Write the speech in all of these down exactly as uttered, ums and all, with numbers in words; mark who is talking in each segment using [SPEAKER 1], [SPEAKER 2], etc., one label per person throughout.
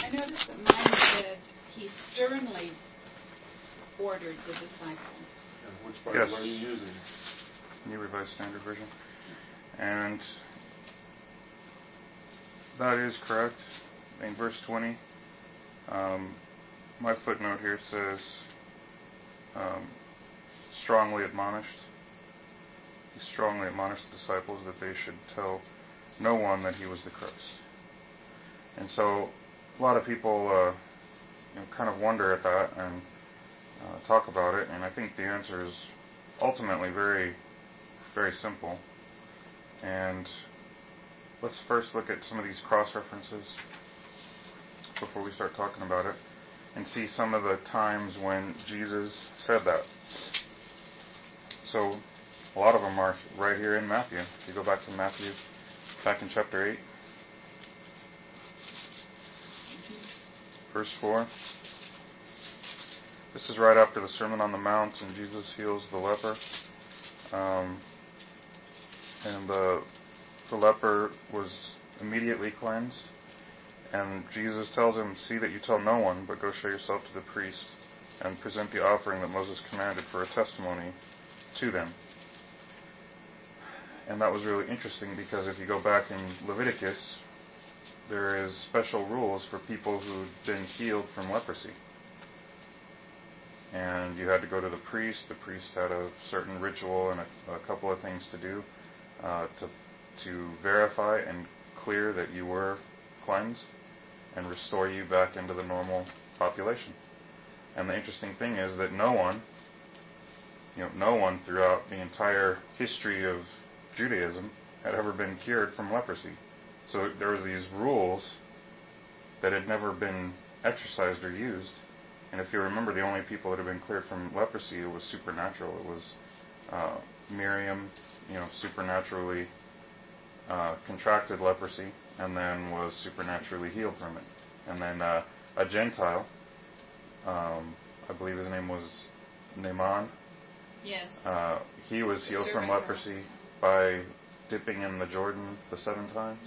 [SPEAKER 1] I noticed that mine said he sternly ordered the disciples.
[SPEAKER 2] Yeah, which Bible
[SPEAKER 3] Yes.
[SPEAKER 2] are you using?
[SPEAKER 3] New Revised Standard Version. And that is correct. In verse twenty, um, my footnote here says, um, strongly admonished. He strongly admonished the disciples that they should tell no one that he was the Christ. And so a lot of people uh, you know, kind of wonder at that and uh, talk about it, and I think the answer is ultimately very, very simple. And let's first look at some of these cross-references before we start talking about it, and see some of the times when Jesus said that. So a lot of them are right here in Matthew. If you go back to Matthew, back in chapter eight, verse four. This is right after the Sermon on the Mount, and Jesus heals the leper. Um, and the, the leper was immediately cleansed. And Jesus tells him, see that you tell no one, but go show yourself to the priest and present the offering that Moses commanded for a testimony to them. And that was really interesting because if you go back in Leviticus, there is special rules for people who'd been healed from leprosy. And you had to go to the priest. The priest had a certain ritual and a, a couple of things to do uh, to to verify and clear that you were cleansed and restore you back into the normal population. And the interesting thing is that no one, you know, no one throughout the entire history of Judaism had ever been cured from leprosy. So there were these rules that had never been exercised or used. And if you remember, the only people that had been cleared from leprosy, it was supernatural. It was uh, Miriam, you know, supernaturally uh, contracted leprosy and then was supernaturally healed from it. And then uh, a Gentile, um, I believe his name was Naaman.
[SPEAKER 1] Yes.
[SPEAKER 3] Uh, he was
[SPEAKER 1] The
[SPEAKER 3] healed from
[SPEAKER 1] servant
[SPEAKER 3] leprosy by dipping in the Jordan the seven times.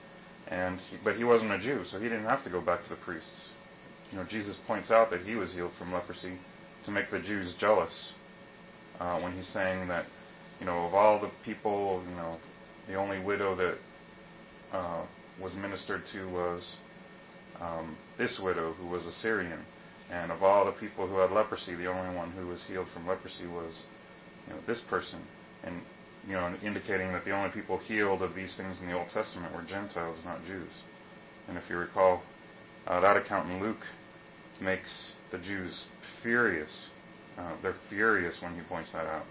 [SPEAKER 3] And he, but he wasn't a Jew, so he didn't have to go back to the priests. You know, Jesus points out that he was healed from leprosy to make the Jews jealous uh, when he's saying that, you know, of all the people, you know, the only widow that uh, was ministered to was um, this widow who was a Syrian. And of all the people who had leprosy, the only one who was healed from leprosy was, you know, this person. And, you know, indicating that the only people healed of these things in the Old Testament were Gentiles, not Jews. And if you recall, uh, that account in Luke makes the Jews furious. Uh, they're furious when he points that out.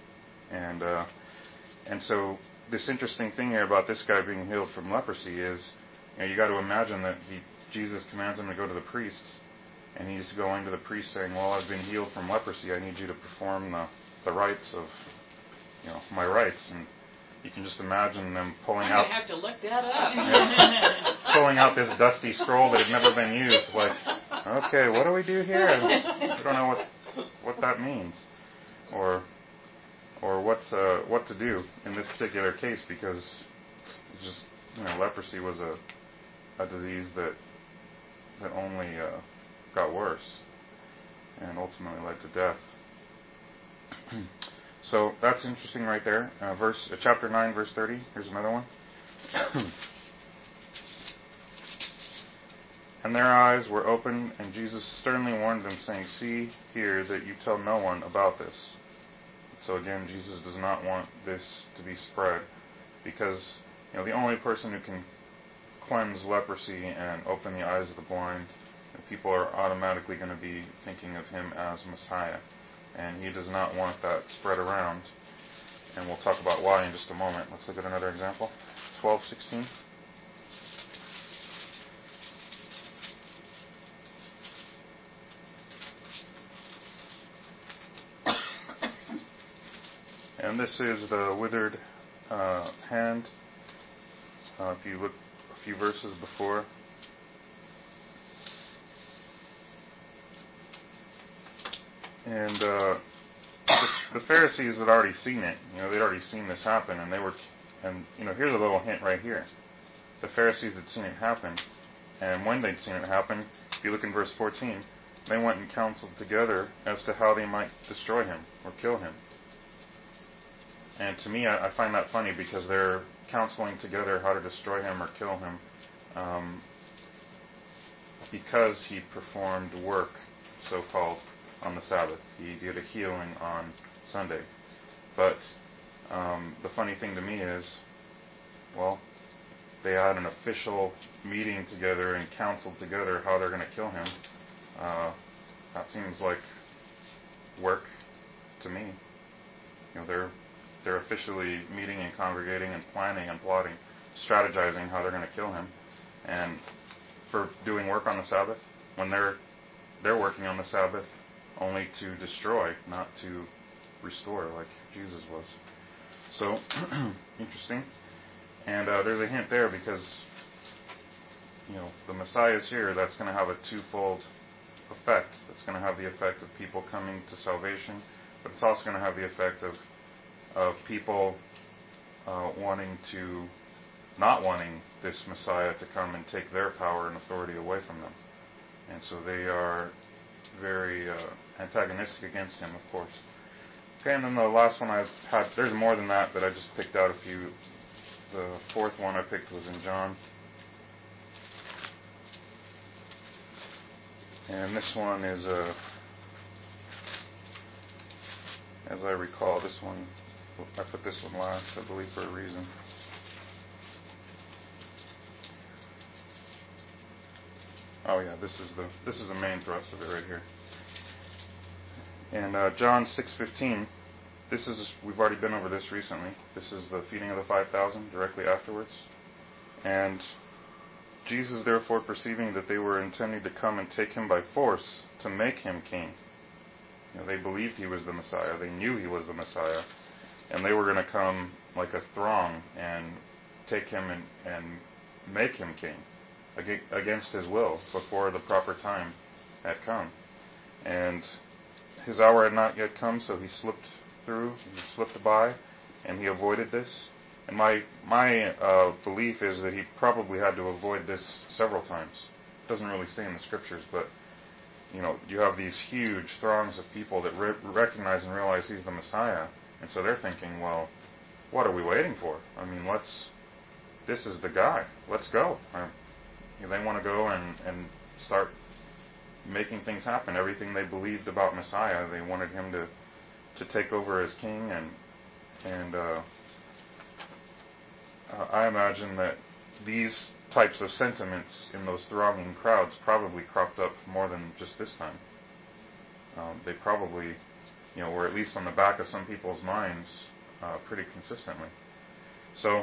[SPEAKER 3] And uh, and so this interesting thing here about this guy being healed from leprosy is, you know, you got to imagine that he Jesus commands him to go to the priests, and he's going to the priest saying, well, I've been healed from leprosy. I need you to perform the, the rites of, you know, my rites. And you can just imagine them pulling
[SPEAKER 1] I'm
[SPEAKER 3] out.
[SPEAKER 1] I'm going to have to look that up.
[SPEAKER 3] Yeah, pulling out this dusty scroll that had never been used. Like, okay, what do we do here? I don't know what what that means, or or what's uh, what to do in this particular case, because it's just, you know, leprosy was a a disease that that only uh, got worse and ultimately led to death. So that's interesting right there. Uh, verse uh, chapter nine, verse thirty. Here's another one. And their eyes were opened, and Jesus sternly warned them, saying, see here that you tell no one about this. So again, Jesus does not want this to be spread, because, you know, the only person who can cleanse leprosy and open the eyes of the blind, you know, people are automatically going to be thinking of him as Messiah. And he does not want that spread around. And we'll talk about why in just a moment. Let's look at another example. twelve sixteen. And this is the withered uh, hand. Uh, if you look a few verses before. And uh, the, the Pharisees had already seen it. You know, they'd already seen this happen, and they were, and you know, here's a little hint right here. The Pharisees had seen it happen, And when they'd seen it happen, if you look in verse fourteen, they went and counseled together as to how they might destroy him or kill him. And to me, I, I find that funny because they're counseling together how to destroy him or kill him um, because he performed work, so-called, on the Sabbath. He did a healing on Sunday. But um, the funny thing to me is, well, they had an official meeting together and counseled together how they're going to kill him. Uh, that seems like work to me. You know, they're they're officially meeting and congregating and planning and plotting, strategizing how they're going to kill him, and for doing work on the Sabbath when they're they're working on the Sabbath only to destroy, not to restore, like Jesus was. So interesting. And uh, there's a hint there because, you know, the Messiah is here. That's going to have a twofold effect. It's going to have the effect of people coming to salvation, but it's also going to have the effect of of people uh, wanting to, not wanting this Messiah to come and take their power and authority away from them. And so they are very uh, antagonistic against him, of course. Okay, and then the last one I've had, there's more than that, but I just picked out a few. The fourth one I picked was in John. And this one is, uh, as I recall, this one, I put this one last, I believe, for a reason. Oh yeah, this is the this is the main thrust of it right here. And uh, John six fifteen. This is, we've already been over this recently. This is the feeding of the five thousand directly afterwards. And Jesus, therefore, perceiving that they were intending to come and take him by force to make him king. You know, they believed he was the Messiah. They knew he was the Messiah. And they were going to come like a throng and take him and, and make him king against his will before the proper time had come. And his hour had not yet come, so he slipped through, he slipped by, and he avoided this. And my my uh, belief is that he probably had to avoid this several times. It doesn't really say in the scriptures, but you know, you have these huge throngs of people that re- recognize and realize he's the Messiah, and so they're thinking, well, what are we waiting for? I mean, let's. This is the guy. Let's go. Uh, you know, they want to go and and start making things happen. Everything they believed about Messiah, they wanted him to. to take over as king, and and uh, uh, I imagine that these types of sentiments in those thronging crowds probably cropped up more than just this time. Um, they probably, you know, were at least on the back of some people's minds uh, pretty consistently. So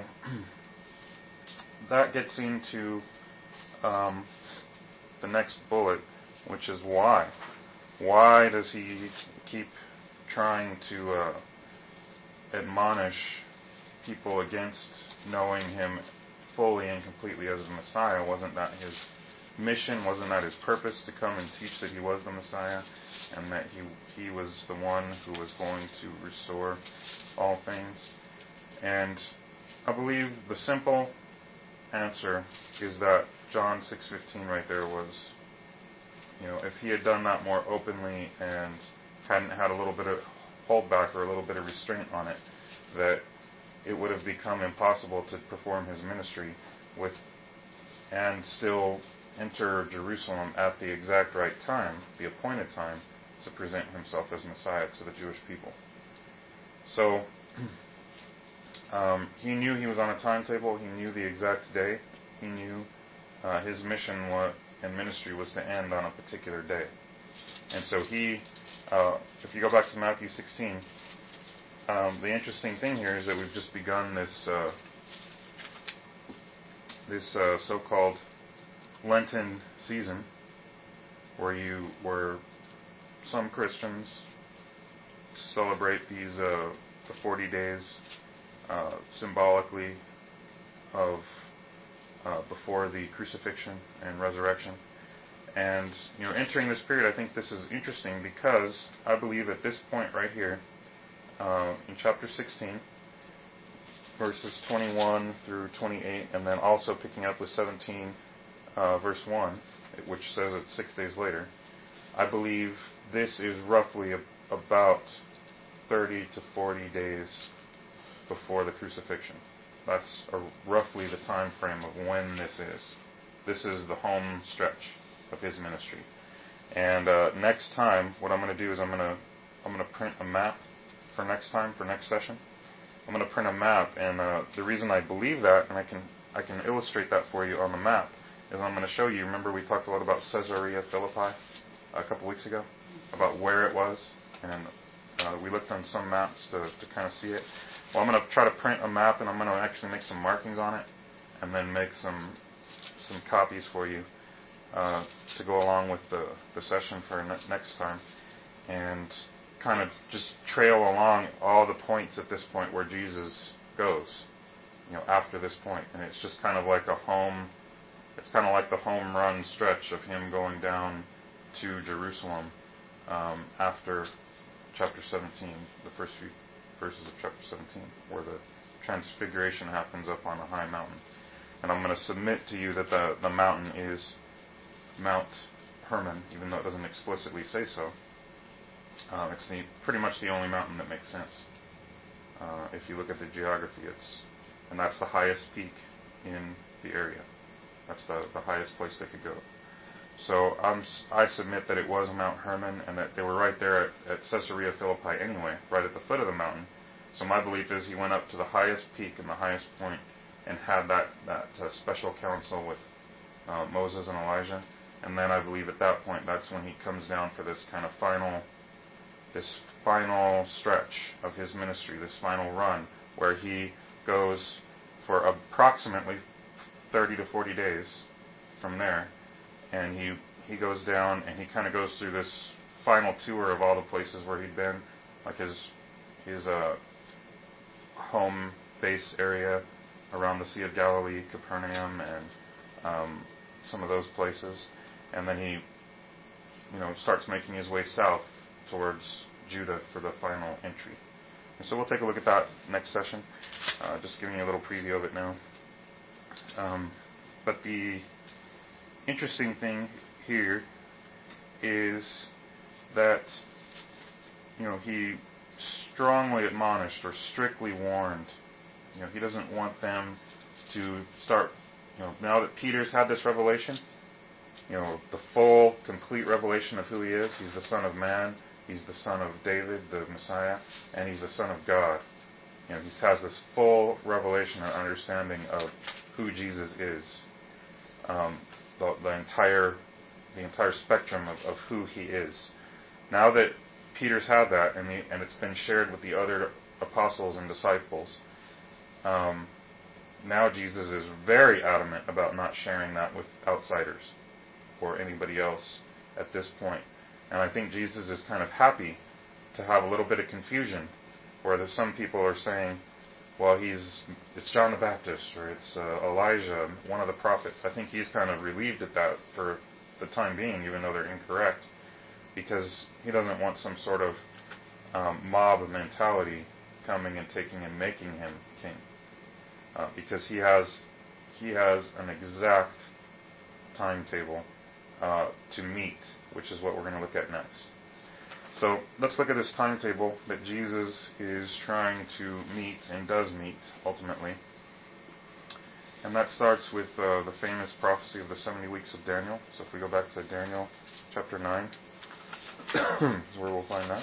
[SPEAKER 3] that gets into um, the next bullet, which is why. Why does he keep trying to uh, admonish people against knowing him fully and completely as the Messiah? Wasn't that his mission? Wasn't that his purpose, to come and teach that he was the Messiah and that he he was the one who was going to restore all things? And I believe the simple answer is that John six fifteen right there was, you know, if he had done that more openly and hadn't had a little bit of holdback or a little bit of restraint on it, that it would have become impossible to perform his ministry with and still enter Jerusalem at the exact right time, the appointed time, to present himself as Messiah to the Jewish people. So um, he knew he was on a timetable. He knew the exact day. He knew uh, his mission was, and ministry was to end on a particular day. And so he, uh, if you go back to Matthew sixteen, um, the interesting thing here is that we've just begun this uh, this uh, so-called Lenten season, where you, where some Christians celebrate these uh, the forty days uh, symbolically of uh, before the crucifixion and resurrection. And, you know, entering this period, I think this is interesting because I believe at this point right here, uh, in chapter sixteen, verses twenty-one through twenty-eight, and then also picking up with seventeen uh, verse one, which says it's six days later, I believe this is roughly a, about thirty to forty days before the crucifixion. That's a, roughly the time frame of when this is. This is the home stretch of his ministry. And uh, next time, what I'm going to do is I'm going to I'm going to print a map for next time, for next session. I'm going to print a map, and uh, the reason I believe that, and I can I can illustrate that for you on the map, is I'm going to show you. Remember, we talked a lot about Caesarea Philippi a couple weeks ago, about where it was, and uh, we looked on some maps to, to kind of see it. Well, I'm going to try to print a map, and I'm going to actually make some markings on it, and then make some some copies for you uh, to go along with the, the session for ne- next time, and kind of just trail along all the points at this point where Jesus goes, you know, after this point. And it's just kind of like a home, it's kind of like the home run stretch of him going down to Jerusalem um, after chapter seventeen, the first few verses of chapter seventeen, where the transfiguration happens up on a high mountain. And I'm going to submit to you that the, the mountain is Mount Hermon, even though it doesn't explicitly say so. Uh, it's the, pretty much the only mountain that makes sense. Uh, if you look at the geography, it's and that's the highest peak in the area. That's the, the highest place they could go. So I'm, I submit that it was Mount Hermon, and that they were right there at, at Caesarea Philippi anyway, right at the foot of the mountain. So my belief is he went up to the highest peak and the highest point and had that, that uh, special council with uh, Moses and Elijah. And then I believe at that point, that's when he comes down for this kind of final, this final stretch of his ministry, this final run, where he goes for approximately thirty to forty days from there. And he, he goes down and he kind of goes through this final tour of all the places where he'd been, like his, his uh, home base area around the Sea of Galilee, Capernaum, and um, some of those places. And then he, you know, starts making his way south towards Judah for the final entry. And so we'll take a look at that next session. Uh, just giving you a little preview of it now. Um, but the interesting thing here is that, you know, he strongly admonished or strictly warned. You know, he doesn't want them to start, you know, now that Peter's had this revelation, you know, the full, complete revelation of who he is. He's the Son of Man. He's the Son of David, the Messiah, and he's the Son of God. You know, he has this full revelation and understanding of who Jesus is. Um, the, the entire, the entire spectrum of, of who he is. Now that Peter's had that, and, the, and it's been shared with the other apostles and disciples, um, now Jesus is very adamant about not sharing that with outsiders or anybody else at this point. And I think Jesus is kind of happy to have a little bit of confusion, where there's some people are saying, well, he's it's John the Baptist, or it's uh, Elijah, one of the prophets. I think he's kind of relieved at that for the time being, even though they're incorrect, because he doesn't want some sort of um, mob mentality coming and taking and making him king, uh, because he has he has an exact timetable uh, to meet, which is what we're going to look at next. So let's look at this timetable that Jesus is trying to meet and does meet ultimately. And that starts with uh, the famous prophecy of the seventy weeks of Daniel. So if we go back to Daniel chapter nine, is where we'll find that.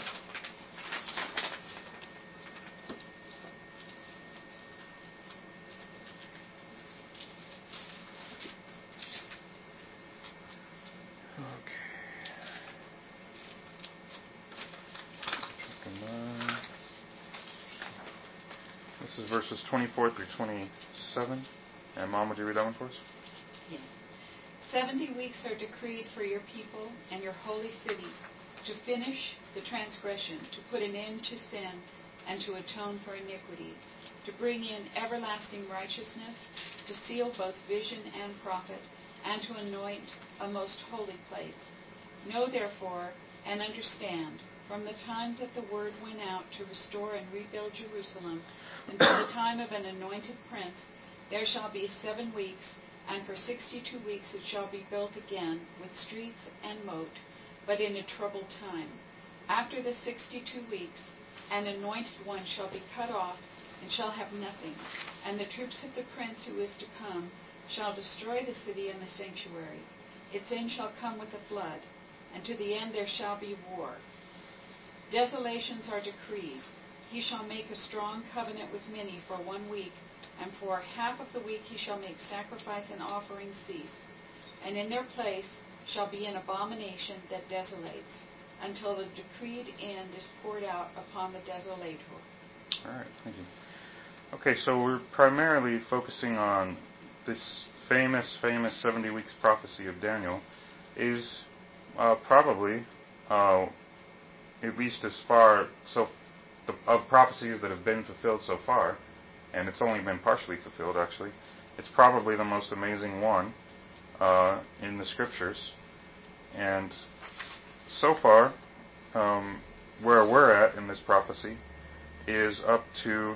[SPEAKER 3] This is verses twenty-four through twenty-seven. And Mom, would you read that one for us?
[SPEAKER 1] Yes. Seventy weeks are decreed for your people and your holy city to finish the transgression, to put an end to sin, and to atone for iniquity, to bring in everlasting righteousness, to seal both vision and prophet, and to anoint a most holy place. Know therefore and understand, from the time that the word went out to restore and rebuild Jerusalem until the time of an anointed prince, there shall be seven weeks And for sixty-two weeks it shall be built again with streets and moat, but in a troubled time. After the sixty-two weeks, an anointed one shall be cut off, and shall have nothing. And the troops of the prince who is to come shall destroy the city and the sanctuary. Its end shall come with a flood, and to the end there shall be war. Desolations are decreed. He shall make a strong covenant with many for one week, and for half of the week he shall make sacrifice and offering cease. And in their place shall be an abomination that desolates, until the decreed end is poured out upon the desolator.
[SPEAKER 3] All right, thank you. Okay, so we're primarily focusing on this famous, famous seventy weeks prophecy of Daniel. Is uh, probably, uh, at least as far, so the, of prophecies that have been fulfilled so far, and it's only been partially fulfilled actually, it's probably the most amazing one uh, in the scriptures. And so far, um, where we're at in this prophecy is up to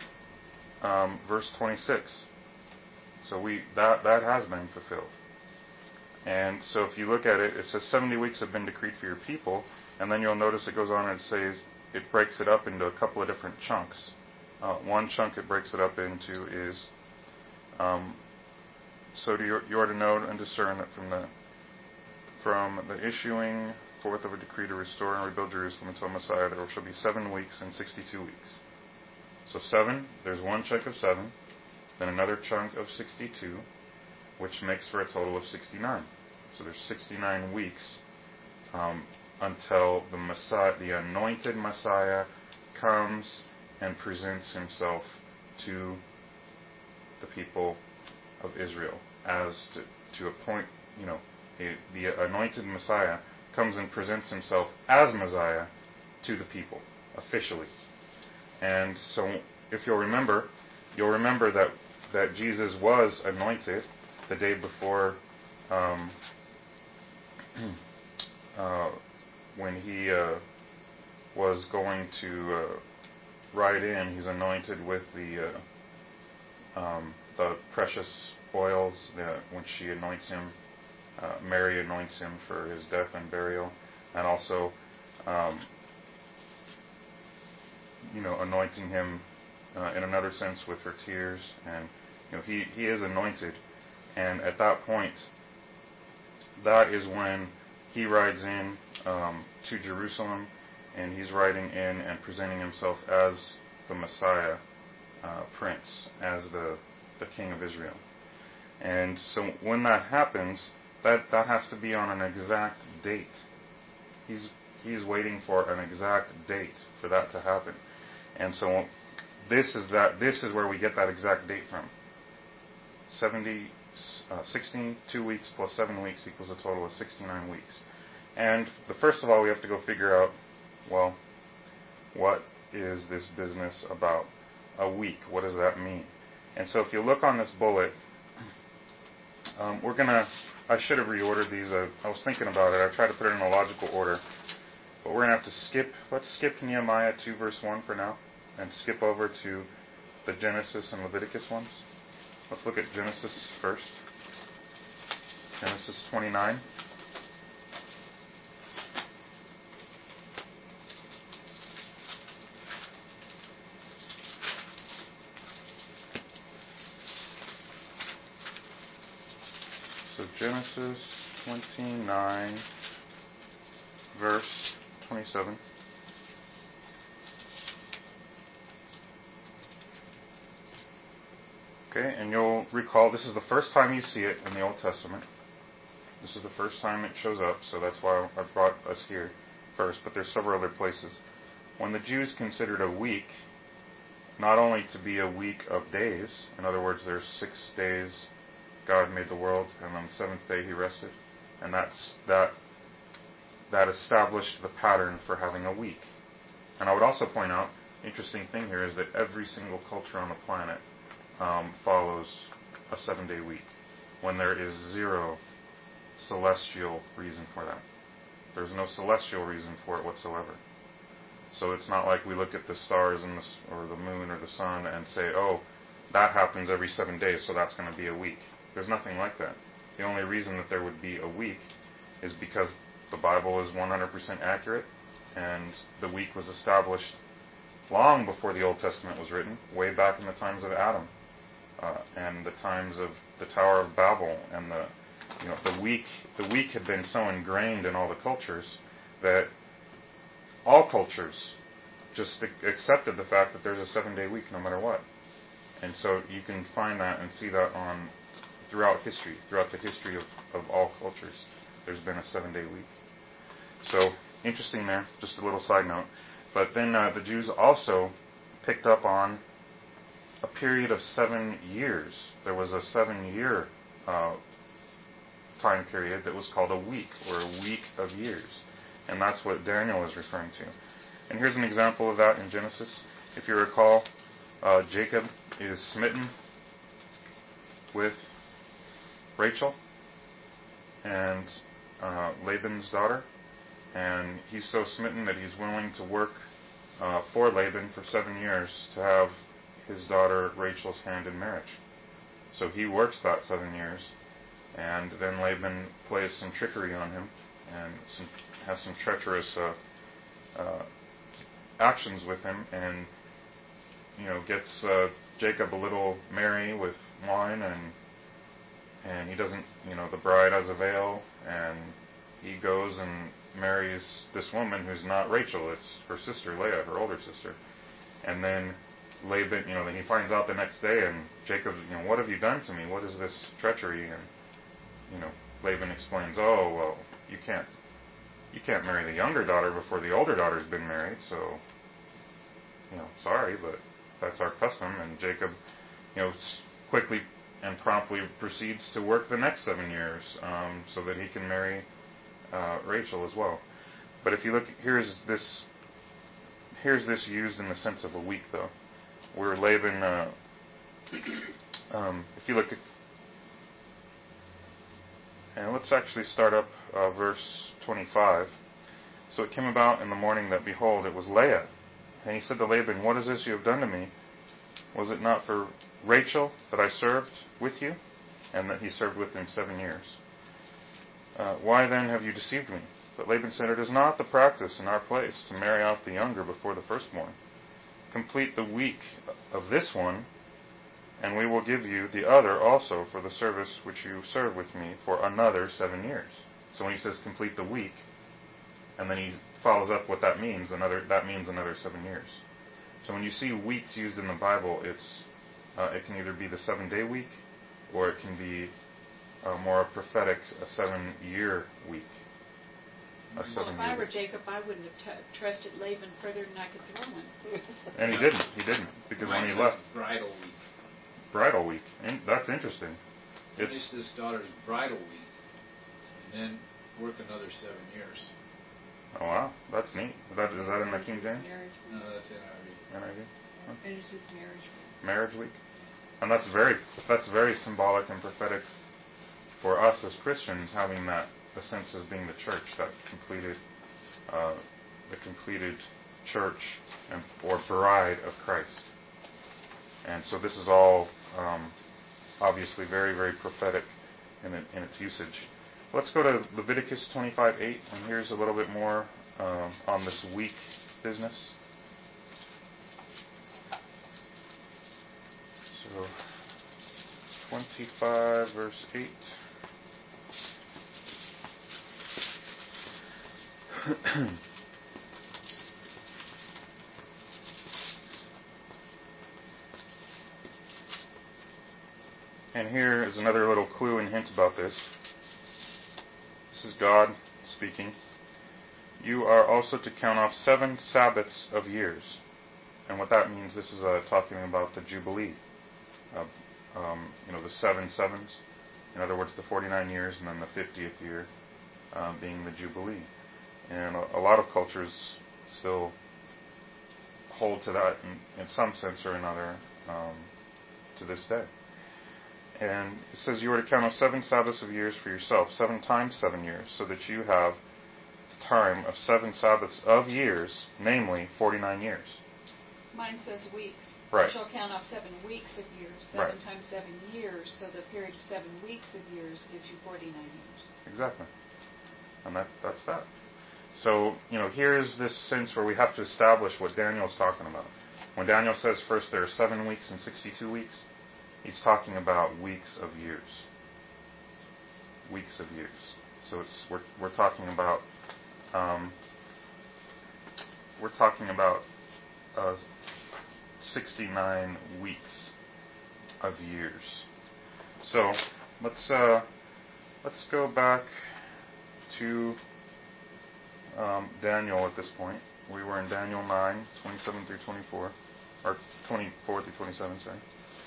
[SPEAKER 3] um, verse twenty-six. So we that that has been fulfilled. And so if you look at it, it says seventy weeks have been decreed for your people, and then you'll notice it goes on and it says it breaks it up into a couple of different chunks. Uh, one chunk it breaks it up into is um, so do you, you are to know and discern that from the from the issuing forth of a decree to restore and rebuild Jerusalem until Messiah, there shall be seven weeks and sixty-two weeks. So seven, there's one chunk of seven, then another chunk of sixty-two, which makes for a total of sixty-nine. So there's sixty-nine weeks um, until the Messiah, the anointed Messiah, comes and presents himself to the people of Israel as to, to appoint, you know, a, the anointed Messiah comes and presents himself as Messiah to the people officially. And so, if you'll remember, you'll remember that that Jesus was anointed the day before, um, uh, when he uh, was going to uh, ride in. He's anointed with the uh, um, the precious oils. The, when she anoints him, uh, Mary anoints him for his death and burial, and also, um, you know, anointing him uh, in another sense with her tears. And you know, he he is anointed, and at that point, that is when he rides in um, to Jerusalem, and he's riding in and presenting himself as the Messiah uh, Prince, as the the King of Israel. And so when that happens, that, that has to be on an exact date. He's he's waiting for an exact date for that to happen. And so this is that this is where we get that exact date from. seventy, uh, sixty-two weeks plus seven weeks equals a total of sixty-nine weeks. And the first of all, we have to go figure out, well, what is this business about? A week. What does that mean? And so if you look on this bullet, um, we're going to, I should have reordered these. Uh, I was thinking about it. I tried to put it in a logical order. But we're going to have to skip, let's skip Nehemiah two verse one for now, and skip over to the Genesis and Leviticus ones. Let's look at Genesis first. Genesis twenty-nine. So Genesis twenty-nine, verse twenty-seven. Okay, and you'll recall this is the first time you see it in the Old Testament. This is the first time it shows up, so that's why I brought us here first, but there's several other places. When the Jews considered a week not only to be a week of days, in other words, there's six days God made the world, and on the seventh day He rested, and that's that that established the pattern for having a week. And I would also point out, interesting thing here is that every single culture on the planet um, follows a seven-day week, when there is zero celestial reason for that. There's no celestial reason for it whatsoever. So it's not like we look at the stars and the, or the moon or the sun and say, oh, that happens every seven days, so that's going to be a week. There's nothing like that. The only reason that there would be a week is because the Bible is one hundred percent accurate, and the week was established long before the Old Testament was written, way back in the times of Adam, uh, and the times of the Tower of Babel, and the you know the week the week had been so ingrained in all the cultures that all cultures just accepted the fact that there's a seven-day week no matter what. And so you can find that and see that on throughout history, throughout the history of, of all cultures. There's been a seven-day week. So, interesting there, just a little side note. But then uh, the Jews also picked up on a period of seven years. There was a seven-year uh, time period that was called a week, or a week of years. And that's what Daniel is referring to. And here's an example of that in Genesis. If you recall, uh, Jacob is smitten with Rachel and uh, Laban's daughter. And he's so smitten that he's willing to work uh, for Laban for seven years to have his daughter Rachel's hand in marriage. So he works that seven years, and then Laban plays some trickery on him and some, has some treacherous uh, uh, actions with him, and you know gets uh, Jacob a little merry with wine, and and he doesn't, you know, the bride has a veil, and he goes and marries this woman who's not Rachel, it's her sister Leah, her older sister. And then Laban, you know, then he finds out the next day, and Jacob, you know, what have you done to me? What is this treachery? And you know, Laban explains, oh well, you can't, you can't marry the younger daughter before the older daughter's been married, so you know, sorry, but that's our custom. And Jacob, you know, quickly and promptly proceeds to work the next seven years um, so that he can marry uh, Rachel as well. But if you look, here's this, here's this used in the sense of a week, though, where Laban, uh, um, if you look at, and let's actually start up uh, verse twenty-five. So it came about in the morning that, behold, it was Leah. And he said to Laban, what is this you have done to me? Was it not for Rachel that I served with you? And that he served with him seven years. Uh, why then have you deceived me? But Laban said, it is not the practice in our place to marry off the younger before the firstborn. Complete the week of this one, and we will give you the other also for the service which you serve with me for another seven years. So when he says complete the week, and then he follows up what that means, another that means another seven years. So when you see weeks used in the Bible, it's uh, it can either be the seven-day week, or it can be uh, more prophetic, a seven-year week. A
[SPEAKER 1] well,
[SPEAKER 3] seven
[SPEAKER 1] if I were
[SPEAKER 3] week.
[SPEAKER 1] Jacob, I wouldn't have t- trusted Laban further than I could throw him.
[SPEAKER 3] And he didn't. He didn't because
[SPEAKER 2] Mine
[SPEAKER 3] when he
[SPEAKER 2] says
[SPEAKER 3] left,
[SPEAKER 2] bridal week.
[SPEAKER 3] bridal week. And that's interesting.
[SPEAKER 2] Finish this daughter's bridal week, and then work another seven years.
[SPEAKER 3] Oh wow, that's neat. Is that, is that in the King James?
[SPEAKER 1] Marriage
[SPEAKER 2] No,
[SPEAKER 1] week.
[SPEAKER 2] that's N I V.
[SPEAKER 3] N I V? Huh?
[SPEAKER 1] Finishes marriage week.
[SPEAKER 3] Marriage week. And that's very that's very symbolic and prophetic for us as Christians, having that the sense as being the church, that completed uh, the completed church and or bride of Christ. And so this is all um, obviously very, very prophetic in, it, in its usage. Let's go to Leviticus twenty-five eight, and here's a little bit more uh, on this week business. So, twenty-five verse eight. And here is another little clue and hint about this. This is God speaking. You are also to count off seven Sabbaths of years. And what that means, this is uh, talking about the Jubilee. Uh, um, you know, the seven sevens. In other words, the forty-nine years and then the fiftieth year uh, being the Jubilee. And a, a lot of cultures still hold to that in, in some sense or another um, to this day. And it says you are to count off seven Sabbaths of years for yourself, seven times seven years, so that you have the time of seven Sabbaths of years, namely forty-nine years.
[SPEAKER 1] Mine says weeks.
[SPEAKER 3] Right.
[SPEAKER 1] You shall count off seven weeks of years. Seven
[SPEAKER 3] Right.
[SPEAKER 1] times seven years. So the period of seven weeks of years gives you forty-nine years.
[SPEAKER 3] Exactly. And that that's that. So, you know, here's this sense where we have to establish what Daniel's talking about. When Daniel says first there are seven weeks and sixty-two weeks, he's talking about weeks of years. Weeks of years. So it's we're we're talking about um, we're talking about uh, sixty-nine weeks of years. So let's uh, let's go back to um, Daniel at this point. We were in Daniel nine, twenty-seven through twenty-four, or twenty-four through twenty-seven, sorry.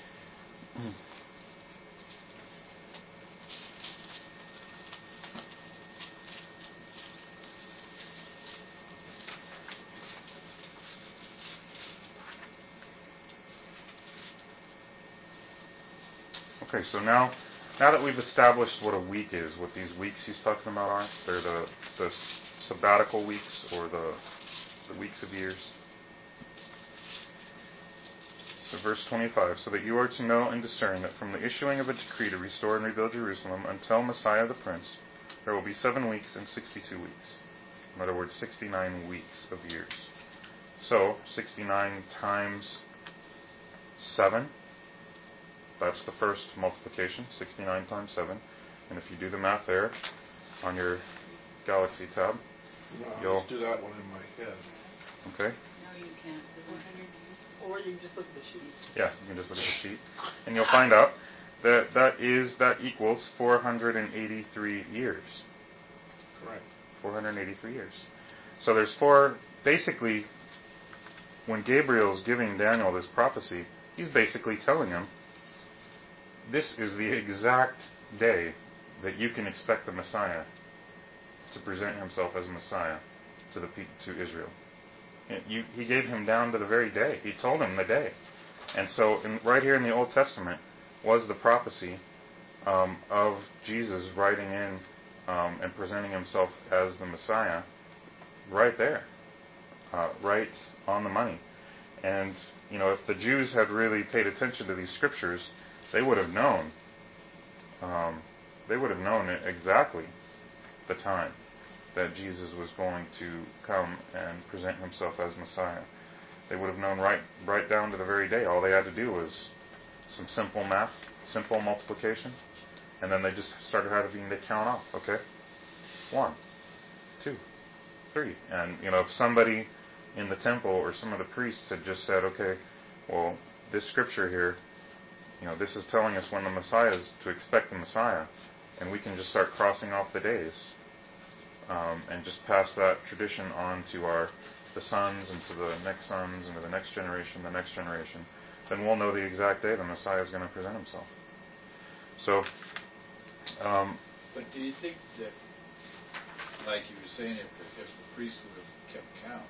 [SPEAKER 3] Okay, so now, now that we've established what a week is, what these weeks he's talking about are, they're the, the sabbatical weeks or the, the weeks of years. So verse twenty-five, so that you are to know and discern that from the issuing of a decree to restore and rebuild Jerusalem until Messiah the Prince, there will be seven weeks and sixty-two weeks. In other words, sixty-nine weeks of years. So, sixty-nine times seven, that's the first multiplication, sixty-nine times seven. And if you do the math there on your Galaxy tab,
[SPEAKER 4] Well, I'll
[SPEAKER 3] you'll...
[SPEAKER 4] just do that one in my head.
[SPEAKER 3] Okay.
[SPEAKER 1] No, you can't.
[SPEAKER 5] Or you can just look at the sheet.
[SPEAKER 3] Yeah, you can just look at the sheet. And you'll find out that that is, that equals four hundred eighty-three years.
[SPEAKER 4] Correct.
[SPEAKER 3] four hundred eighty-three years. So there's four, basically, when Gabriel's giving Daniel this prophecy, he's basically telling him, this is the exact day that you can expect the Messiah to present himself as Messiah to the to Israel. You, he gave him down to the very day. He told him the day. And so in, right here in the Old Testament was the prophecy um, of Jesus riding in um, and presenting himself as the Messiah right there, uh, right on the money. And, you know, if the Jews had really paid attention to these scriptures, they would have known, um, they would have known exactly the time that Jesus was going to come and present himself as Messiah. They would have known right right down to the very day. All they had to do was some simple math, simple multiplication, and then they just started having to count off, okay? One, two, three. And, you know, if somebody in the temple or some of the priests had just said, okay, well, this scripture here, you know, this is telling us when the Messiah is to expect the Messiah, and we can just start crossing off the days. Um, and just pass that tradition on to our the sons and to the next sons and to the next generation, the next generation, then we'll know the exact day the Messiah is going to present himself. So, um,
[SPEAKER 2] but do you think that, like you were saying, if the, if the priests would have kept count,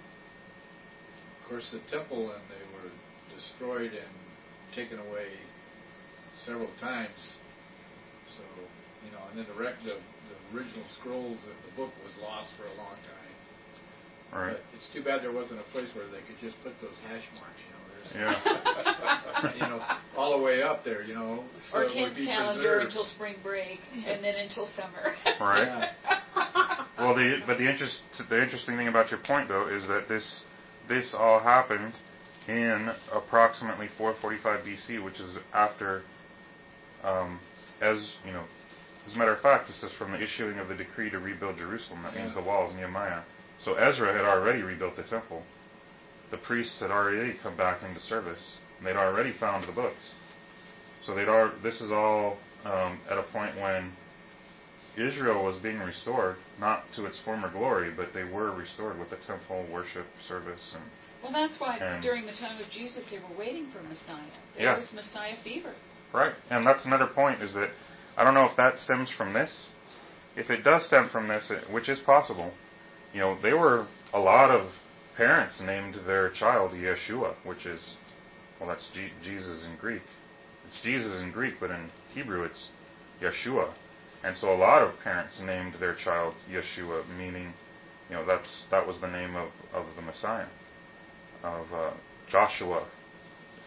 [SPEAKER 2] of course the temple, and they were destroyed and taken away several times, so, you know, and then the rec the the original scrolls of the book was lost for a long time.
[SPEAKER 3] right.
[SPEAKER 2] But it's too bad there wasn't a place where they could just put those hash marks, you know. There's
[SPEAKER 3] Yeah.
[SPEAKER 2] you know, all the way up there, you know. So
[SPEAKER 1] Or
[SPEAKER 2] it would
[SPEAKER 1] Kent's
[SPEAKER 2] be
[SPEAKER 1] calendar
[SPEAKER 2] preserved.
[SPEAKER 1] until spring break, and then until summer.
[SPEAKER 3] Right. Well, the but the interest the interesting thing about your point though is that this this all happened in approximately four forty-five B C, which is after, um, as you know. As a matter of fact, this is from the issuing of the decree to rebuild Jerusalem. That
[SPEAKER 2] Yeah.
[SPEAKER 3] means the walls, Nehemiah. So Ezra had already rebuilt the temple. The priests had already come back into service. And they'd already found the books. So they'd al- this is all um, at a point when Israel was being restored, not to its former glory, but they were restored with the temple worship service. And
[SPEAKER 1] Well, that's why
[SPEAKER 3] And-
[SPEAKER 1] during the time of Jesus they were waiting for Messiah. There
[SPEAKER 3] Yeah.
[SPEAKER 1] was Messiah fever.
[SPEAKER 3] right, and that's another point is that I don't know if that stems from this. If it does stem from this, which is possible, you know, there were a lot of parents named their child Yeshua, which is, well, that's G- Jesus in Greek. It's Jesus in Greek, but in Hebrew it's Yeshua. And so a lot of parents named their child Yeshua, meaning, you know, that's that was the name of, of the Messiah, of uh, Joshua,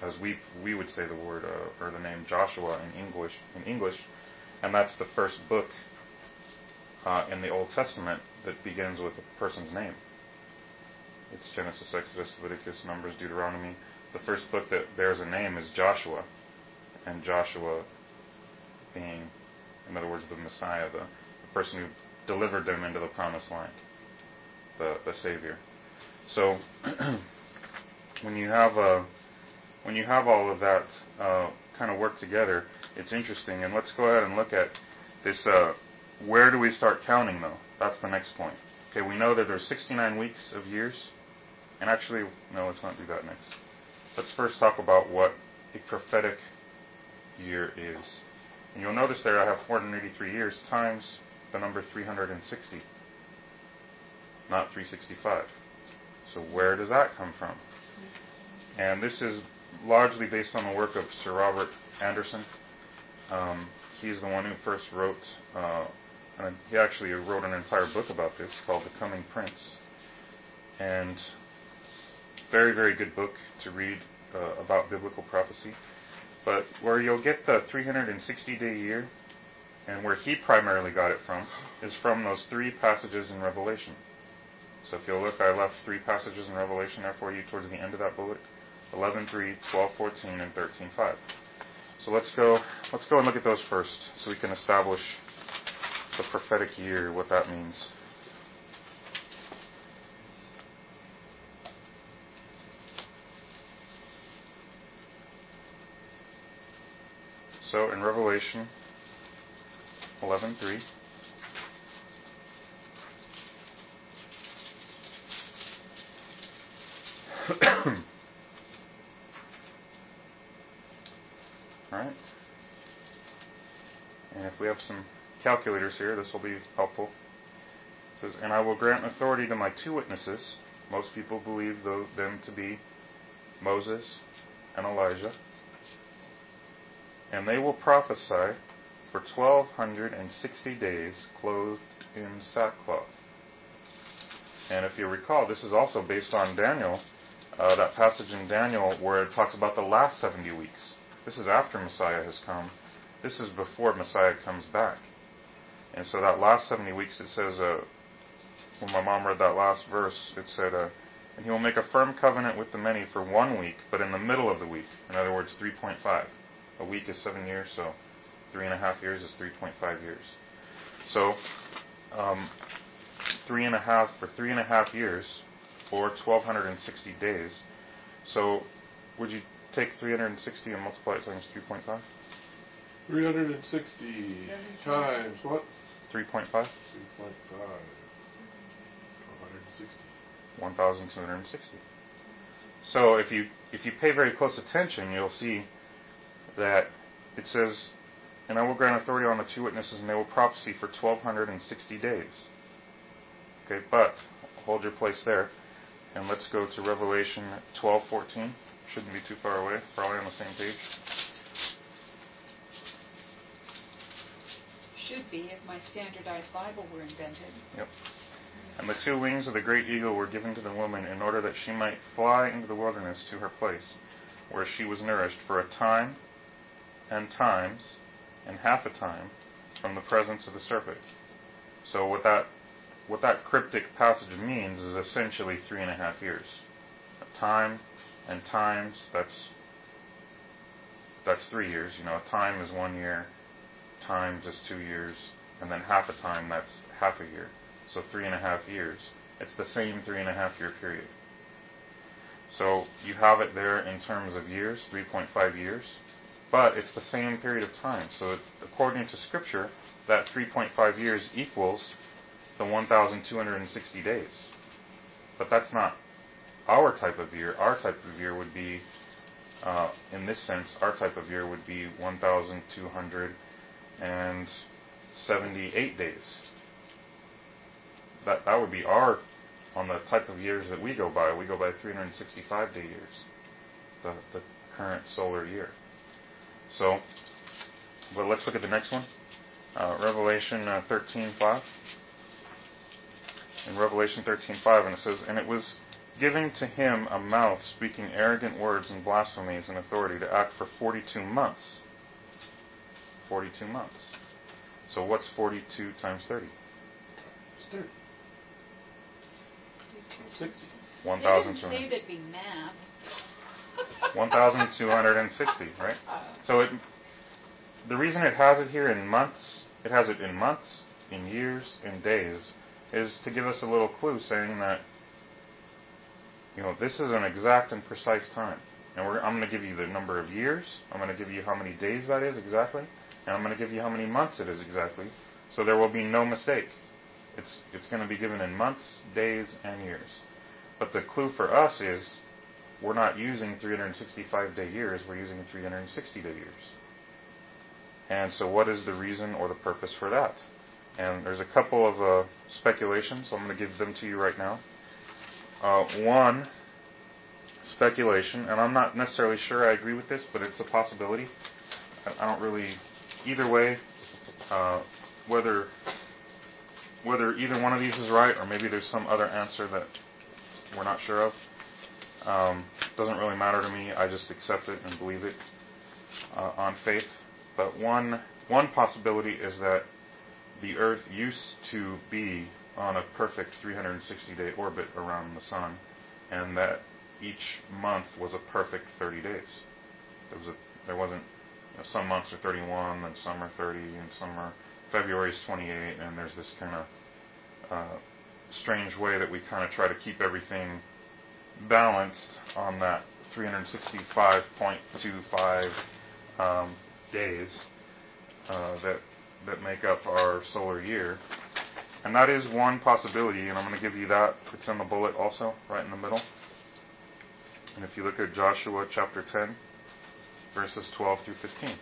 [SPEAKER 3] as we we would say the word uh, or the name Joshua in English in English, and that's the first book uh, in the Old Testament that begins with a person's name. It's Genesis, Exodus, Leviticus, Numbers, Deuteronomy. The first book that bears a name is Joshua, and Joshua being, in other words, the Messiah, the, the person who delivered them into the promised land, the the Savior. So when you have a when you have all of that uh, kind of work together, it's interesting. And let's go ahead and look at this. Uh, where do we start counting, though? That's the next point. Okay, we know that there's sixty-nine weeks of years. And actually, no, let's not do that next. Let's first talk about what a prophetic year is. And you'll notice there I have four hundred eighty-three years times the number three hundred sixty, not three hundred sixty-five. So where does that come from? And this is largely based on the work of Sir Robert Anderson. Um, he's the one who first wrote, uh, and he actually wrote an entire book about this called The Coming Prince. And very, very good book to read uh, about biblical prophecy. But where you'll get the three hundred sixty day year, and where he primarily got it from, is from those three passages in Revelation. So if you'll look, I left three passages in Revelation there for you towards the end of that bullet: eleven three, twelve fourteen, and thirteen five. So let's go. Let's go and look at those first, so we can establish the prophetic year, what that means. So in Revelation eleven three, all right. And if we have some calculators here, this will be helpful. It says, "And I will grant authority to my two witnesses." Most people believe though, them to be Moses and Elijah. "And they will prophesy for twelve hundred sixty days, clothed in sackcloth." And if you recall, this is also based on Daniel, uh, that passage in Daniel where it talks about the last seventy weeks. This is after Messiah has come. This is before Messiah comes back. And so that last seventy weeks, it says, uh, when my mom read that last verse, it said, uh, "And he will make a firm covenant with the many for one week, but in the middle of the week." In other words, three point five. A week is seven years, so three and a half years is three point five years. So, um, three and a half for three and a half years, or twelve sixty days. So, would you take three hundred sixty and multiply it times three point five?
[SPEAKER 4] three hundred sixty times what?
[SPEAKER 3] three point five?
[SPEAKER 4] three point five. twelve sixty.
[SPEAKER 3] one thousand two hundred sixty. So, if you if you pay very close attention, you'll see that it says, "And I will grant authority on the two witnesses, and they will prophesy for twelve sixty days." Okay, but hold your place there, and let's go to Revelation twelve fourteen. Shouldn't be too far away, probably on the same page.
[SPEAKER 1] Should be if my standardized Bible were invented.
[SPEAKER 3] Yep. "And the two wings of the great eagle were given to the woman in order that she might fly into the wilderness to her place, where she was nourished for a time, and times, and half a time, from the presence of the serpent." So what that what that cryptic passage means is essentially three and a half years. A time and times, that's that's three years. You know, a time is one year, times is two years, and then half a time, that's half a year. So three and a half years. It's the same three and a half year period. So you have it there in terms of years, three point five years. But it's the same period of time. So according to Scripture, that three point five years equals the one thousand two hundred sixty days. But that's not our type of year. Our type of year would be, uh, in this sense, our type of year would be one thousand two hundred seventy-eight days. That that would be our, on the type of years that we go by. We go by three hundred sixty-five day years, the, the current solar year. So, but let's look at the next one. Uh, Revelation uh, thirteen five. In Revelation thirteen five, and it says, "And it was giving to him a mouth speaking arrogant words and blasphemies and authority to act for forty-two months. forty-two months. So what's forty-two times thirty?
[SPEAKER 4] It's thirty. Sixty.
[SPEAKER 3] one
[SPEAKER 1] They
[SPEAKER 3] thousand
[SPEAKER 1] didn't
[SPEAKER 3] two
[SPEAKER 1] say
[SPEAKER 3] hundred.
[SPEAKER 1] there'd be math.
[SPEAKER 3] one thousand two hundred sixty, right? So it, the reason it has it here in months, it has it in months, in years, in days, is to give us a little clue saying that, you know, this is an exact and precise time. And we're, I'm going to give you the number of years, I'm going to give you how many days that is exactly, and I'm going to give you how many months it is exactly, so there will be no mistake. It's, it's going to be given in months, days, and years. But the clue for us is we're not using three hundred sixty-five day years, we're using three hundred sixty day years. And so what is the reason or the purpose for that? And there's a couple of uh, speculations, so I'm going to give them to you right now. Uh, one speculation, and I'm not necessarily sure I agree with this, but it's a possibility. I, I don't really, either way, uh, whether whether either one of these is right, or maybe there's some other answer that we're not sure of. Um, doesn't really matter to me. I just accept it and believe it uh, on faith. But one one possibility is that the Earth used to be on a perfect three hundred sixty day orbit around the sun, and that each month was a perfect thirty days. There was a there wasn't you know, some months are thirty-one, and some are thirty, and some are February is twenty-eight, and there's this kind of uh, strange way that we kind of try to keep everything balanced on that three hundred sixty-five point two five um, days uh, that that make up our solar year. And that is one possibility, and I'm going to give you that. It's in the bullet also, right in the middle. And if you look at Joshua chapter ten, verses twelve through fifteen.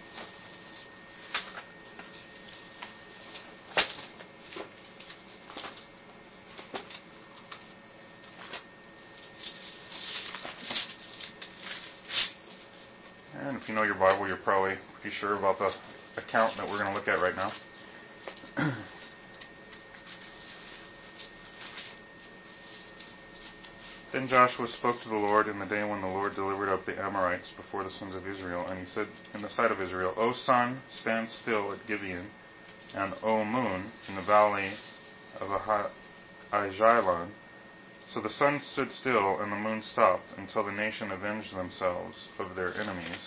[SPEAKER 3] And if you know your Bible, you're probably pretty sure about the account that we're going to look at right now. Then Joshua spoke to the Lord in the day when the Lord delivered up the Amorites before the sons of Israel. And he said in the sight of Israel, O sun, stand still at Gibeon, and O moon, in the valley of Ajalon. So the sun stood still, and the moon stopped, until the nation avenged themselves of their enemies.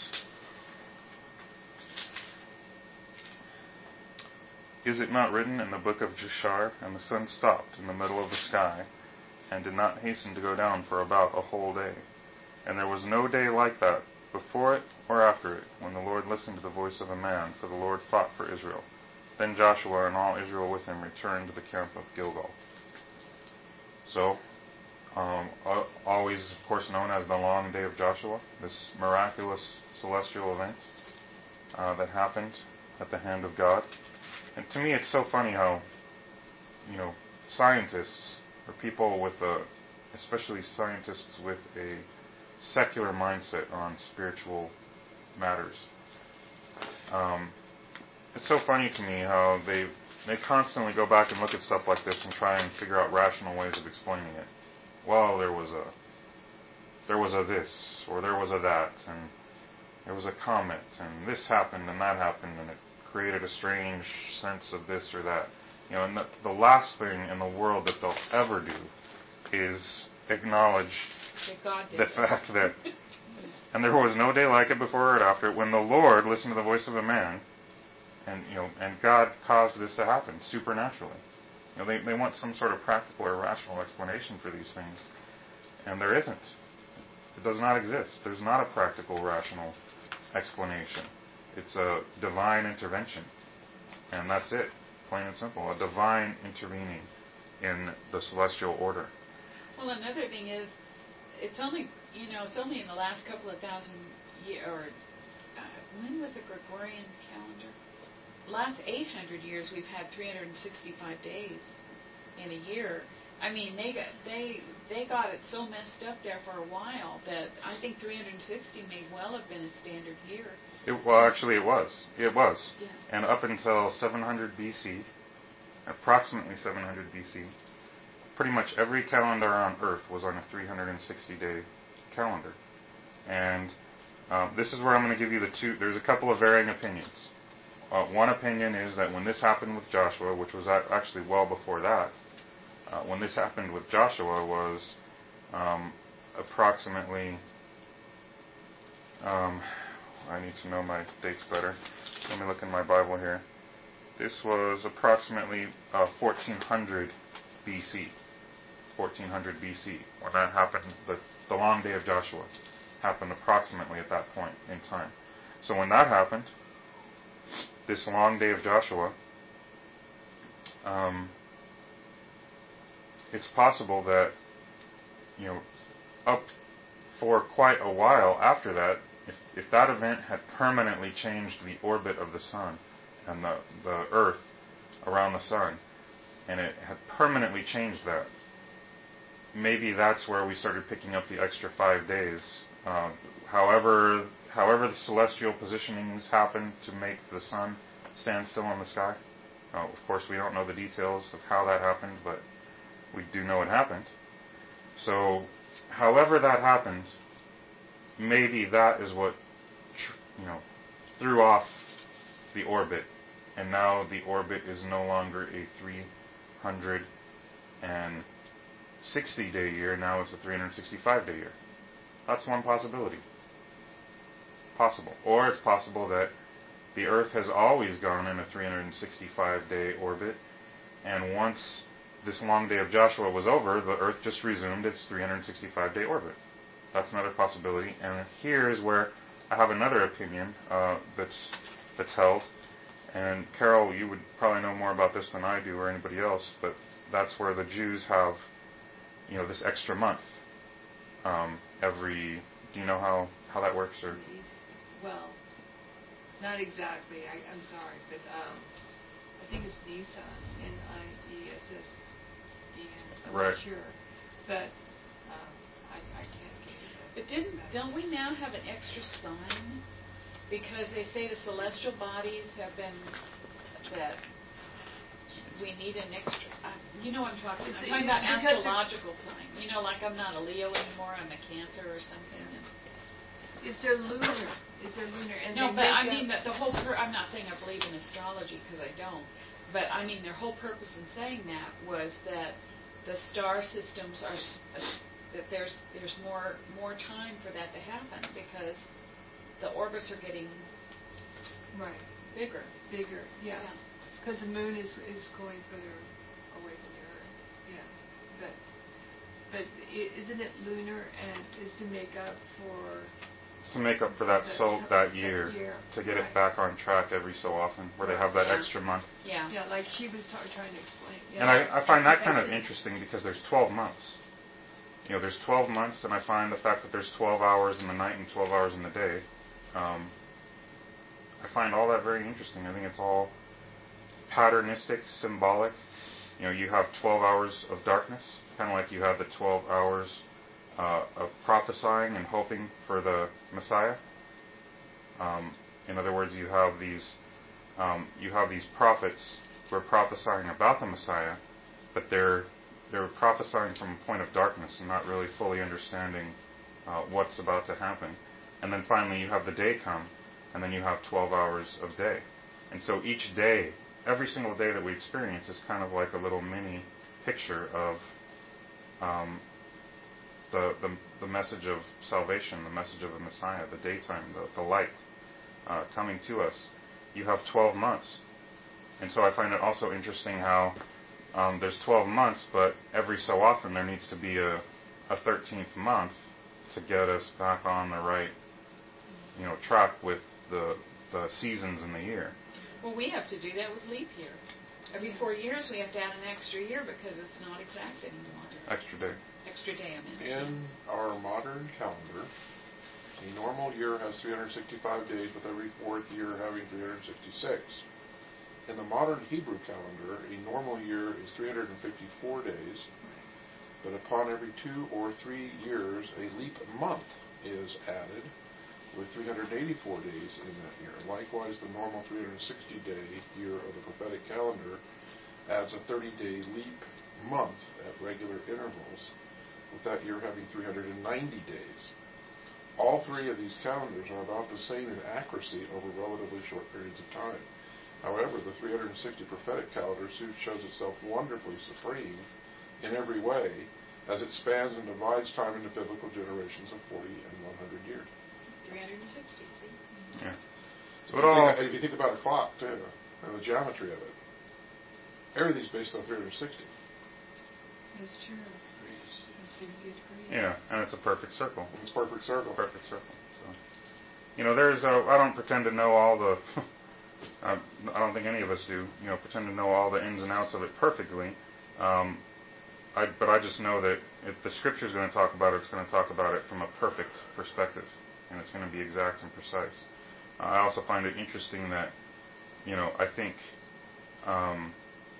[SPEAKER 3] Is it not written in the book of Jashar, and the sun stopped in the middle of the sky, and did not hasten to go down for about a whole day? And there was no day like that, before it or after it, when the Lord listened to the voice of a man, for the Lord fought for Israel. Then Joshua and all Israel with him returned to the camp of Gilgal. So, um, always, of course, known as the Long Day of Joshua, this miraculous celestial event uh, that happened at the hand of God. And to me, it's so funny how, you know, scientists, or people with a, especially scientists with a secular mindset on spiritual matters. Um, it's so funny to me how they they constantly go back and look at stuff like this and try and figure out rational ways of explaining it. Well, there was a there was a this, or there was a that, and there was a comet, and this happened and that happened, and it created a strange sense of this or that. You know, and the, the last thing in the world that they'll ever do is acknowledge
[SPEAKER 1] That God did
[SPEAKER 3] the
[SPEAKER 1] it.
[SPEAKER 3] fact that, and there was no day like it before or after, when the Lord listened to the voice of a man, and you know, and God caused this to happen supernaturally. You know, they they want some sort of practical or rational explanation for these things, and there isn't. It does not exist. There's not a practical, rational explanation. It's a divine intervention, and that's it. Plain and simple, a divine intervening in the celestial order.
[SPEAKER 1] Well, another thing is, it's only, you know, it's only in the last couple of thousand years, or uh, when was the Gregorian calendar? Last eight hundred years, we've had three hundred sixty-five days in a year. I mean, they got they they got it so messed up there for a while that I think three hundred sixty may well have been a standard year.
[SPEAKER 3] It, well, actually, it was. It was.
[SPEAKER 1] Yeah.
[SPEAKER 3] And up until seven hundred B C, approximately seven hundred B C, pretty much every calendar on Earth was on a three hundred sixty day calendar. And um, this is where I'm going to give you the two. There's a couple of varying opinions. Uh, one opinion is that when this happened with Joshua, which was actually well before that, uh, when this happened with Joshua was um, approximately, um, I need to know my dates better. Let me look in my Bible here. This was approximately uh, fourteen hundred B C. fourteen hundred B C. When that happened, the, the long day of Joshua happened approximately at that point in time. So when that happened, this long day of Joshua, um, it's possible that, you know, up for quite a while after that, if, if that event had permanently changed the orbit of the sun and the, the earth around the sun, and it had permanently changed that, maybe that's where we started picking up the extra five days. Uh, however, however the celestial positionings happened to make the sun stand still in the sky. Uh, of course, we don't know the details of how that happened, but we do know it happened. So, however that happened, maybe that is what, you know, threw off the orbit, and now the orbit is no longer a three hundred sixty day year. Now it's a three hundred sixty-five day year. That's one possibility. Possible. Or it's possible that the Earth has always gone in a three hundred sixty-five day orbit, and once this long day of Joshua was over, the Earth just resumed its three hundred sixty-five day orbit. That's another possibility. And here's where I have another opinion uh, that's that's held. And Carol, you would probably know more about this than I do or anybody else, but that's where the Jews have, you know, this extra month. Um, every, do you know how, how that works? Or
[SPEAKER 6] well, not exactly. I, I'm sorry, but um, I think it's Nisan, N I E S S E N. I'm
[SPEAKER 3] right.
[SPEAKER 6] not sure, but um, I, I can't give you that.
[SPEAKER 1] But didn't don't we now have an extra sign? Because they say the celestial bodies have been, that we need an extra, uh, you know what I'm talking about. I'm talking about astrological sign. You know, like I'm not a Leo anymore, I'm a Cancer or something. And
[SPEAKER 6] is there lunar? Is there lunar? And
[SPEAKER 1] no, but I mean that the whole, pur- I'm not saying I believe in astrology because I don't, but I mean their whole purpose in saying that was that the star systems are, uh, that there's there's more more time for that to happen because the orbits are getting
[SPEAKER 6] right
[SPEAKER 1] bigger.
[SPEAKER 6] Bigger, yeah. Because yeah. the moon is, is going further away from the Earth. Yeah. But but isn't it lunar and is to make up for
[SPEAKER 3] to make up for that
[SPEAKER 6] that,
[SPEAKER 3] so that year,
[SPEAKER 6] that year
[SPEAKER 3] to get
[SPEAKER 6] right.
[SPEAKER 3] it back on track every so often, where they have that
[SPEAKER 1] yeah.
[SPEAKER 3] extra month.
[SPEAKER 1] Yeah.
[SPEAKER 6] Yeah, like she was t- trying to explain. Yeah.
[SPEAKER 3] And I, I find that kind of interesting because there's twelve months. You know, there's twelve months, and I find the fact that there's twelve hours in the night and twelve hours in the day. Um, I find all that very interesting. I think it's all patternistic, symbolic. You know, you have twelve hours of darkness, kind of like you have the twelve hours uh, of prophesying and hoping for the Messiah. Um, in other words, you have these um, you have these prophets who are prophesying about the Messiah, but they're they're prophesying from a point of darkness and not really fully understanding uh, what's about to happen. And then finally, you have the day come. And then you have twelve hours of day. And so each day, every single day that we experience is kind of like a little mini picture of um, the, the the message of salvation, the message of the Messiah, the daytime, the, the light uh, coming to us. You have twelve months. And so I find it also interesting how um, there's twelve months, but every so often there needs to be a, a thirteenth month to get us back on the right, you know, track with the the seasons in the year.
[SPEAKER 1] Well, we have to do that with leap year. Every four years we have to add an extra year because it's not exact anymore.
[SPEAKER 3] Extra day.
[SPEAKER 1] Extra day, I mean.
[SPEAKER 4] In our modern calendar, a normal year has three hundred sixty-five days, with every fourth year having three hundred sixty-six. In the modern Hebrew calendar, a normal year is three hundred fifty-four days, but upon every two or three years, a leap month is added, with three hundred eighty-four days in that year. Likewise, the normal three hundred sixty day year of the prophetic calendar adds a thirty day leap month at regular intervals, with that year having three hundred ninety days. All three of these calendars are about the same in accuracy over relatively short periods of time. However, the three hundred sixty prophetic calendar soon shows itself wonderfully supreme in every way, as it spans and divides time into biblical generations of forty and one hundred years.
[SPEAKER 1] three hundred sixty, see?
[SPEAKER 3] Yeah.
[SPEAKER 4] So
[SPEAKER 3] So
[SPEAKER 4] if,
[SPEAKER 3] it
[SPEAKER 4] you
[SPEAKER 3] all,
[SPEAKER 4] think, if you think about a clock, too, and the geometry of it, everything's based on three hundred sixty.
[SPEAKER 6] That's true. sixty degrees.
[SPEAKER 3] yeah, and it's a perfect circle.
[SPEAKER 4] It's a perfect circle.
[SPEAKER 3] Perfect circle. So, you know, there's a, I don't pretend to know all the, I, I don't think any of us do, you know, pretend to know all the ins and outs of it perfectly. Um, I, but I just know that if the Scripture is going to talk about it, it's going to talk about it from a perfect perspective, and it's going to be exact and precise. Uh, I also find it interesting that, you know, I think um,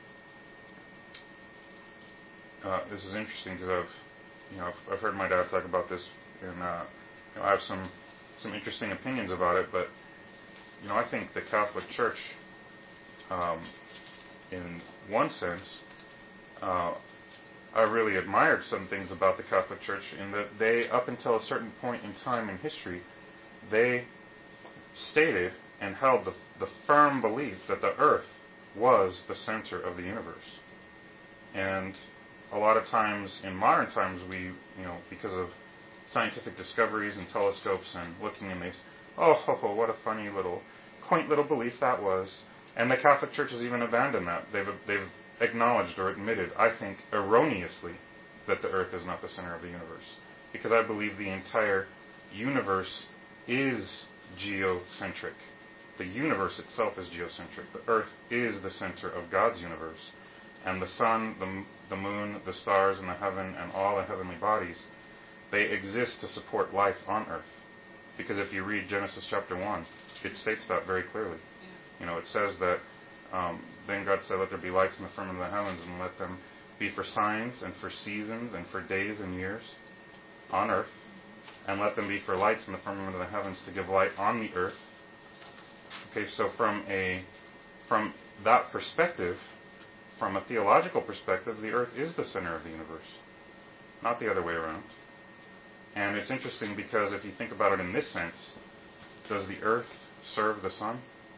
[SPEAKER 3] uh, this is interesting because I've, you know, I've, I've heard my dad talk about this, and uh, you know, I have some some interesting opinions about it. But you know, I think the Catholic Church, um, in one sense, uh, I really admired some things about the Catholic Church in that they, up until a certain point in time in history, they stated and held the, the firm belief that the earth was the center of the universe. And a lot of times in modern times, we, you know, because of scientific discoveries and telescopes and looking in these, oh, ho, ho, what a funny little, quaint little belief that was. And the Catholic Church has even abandoned that. They've, they've acknowledged or admitted, I think, erroneously, that the earth is not the center of the universe. Because I believe the entire universe is geocentric. The universe itself is geocentric. The earth is the center of God's universe. And the sun, the, the moon, the stars, and the heaven, and all the heavenly bodies, they exist to support life on earth. Because if you read Genesis chapter one, it states that very clearly.
[SPEAKER 1] Yeah.
[SPEAKER 3] You know, it says that um, then God said, let there be lights in the firmament of the heavens, and let them be for signs and for seasons and for days and years on earth, and let them be for lights in the firmament of the heavens to give light on the earth. Okay, so from a from that perspective, from a theological perspective, the earth is the center of the universe, not the other way around. And it's interesting because if you think about it in this sense, does the earth serve the sun?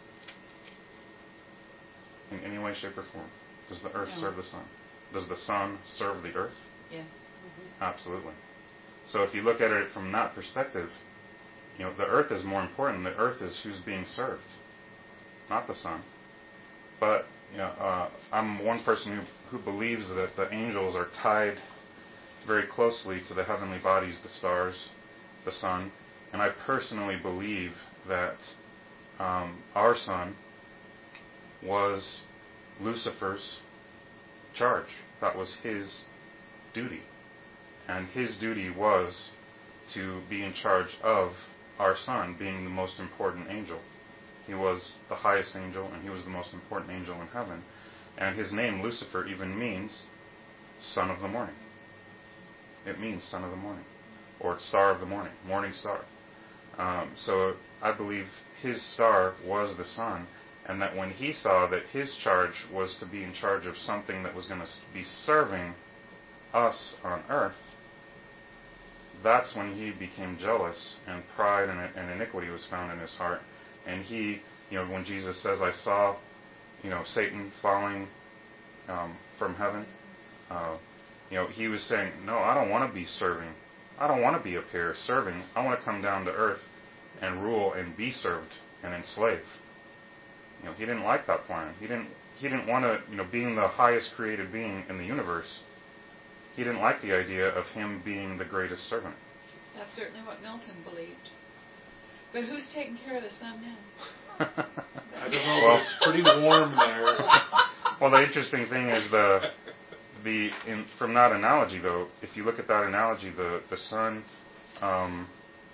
[SPEAKER 3] In any way, shape, or form? Does the earth
[SPEAKER 1] No.
[SPEAKER 3] serve the sun? Does the sun serve the earth?
[SPEAKER 1] Yes.
[SPEAKER 3] Absolutely. So if you look at it from that perspective, you know, the earth is more important. The earth is who's being served, not the sun. But you know, uh, I'm one person who, who believes that the angels are tied very closely to the heavenly bodies, the stars, the sun, and I personally believe that um, our sun was Lucifer's charge. That was his duty. And his duty was to be in charge of our sun, being the most important angel. He was the highest angel, and he was the most important angel in heaven. And his name, Lucifer, even means son of the morning. It means son of the morning, or star of the morning, morning star. Um, so I believe his star was the sun, and that when he saw that his charge was to be in charge of something that was going to be serving us on earth, that's when he became jealous, and pride and, and iniquity was found in his heart. And he, you know, when Jesus says, I saw, you know, Satan falling um, from heaven, uh, you know, he was saying, no, I don't want to be serving. I don't want to be up here serving. I want to come down to earth and rule and be served and enslave. You know, he didn't like that plan. He didn't. He didn't want to. You know, being the highest created being in the universe, he didn't like the idea of him being the greatest servant.
[SPEAKER 1] That's certainly what Milton believed. But who's taking care of the sun now?
[SPEAKER 4] I don't know,
[SPEAKER 3] Well-
[SPEAKER 4] but it's pretty warm there.
[SPEAKER 3] Well, the interesting thing is the the in, from that analogy, though, if you look at that analogy, the the sun, um,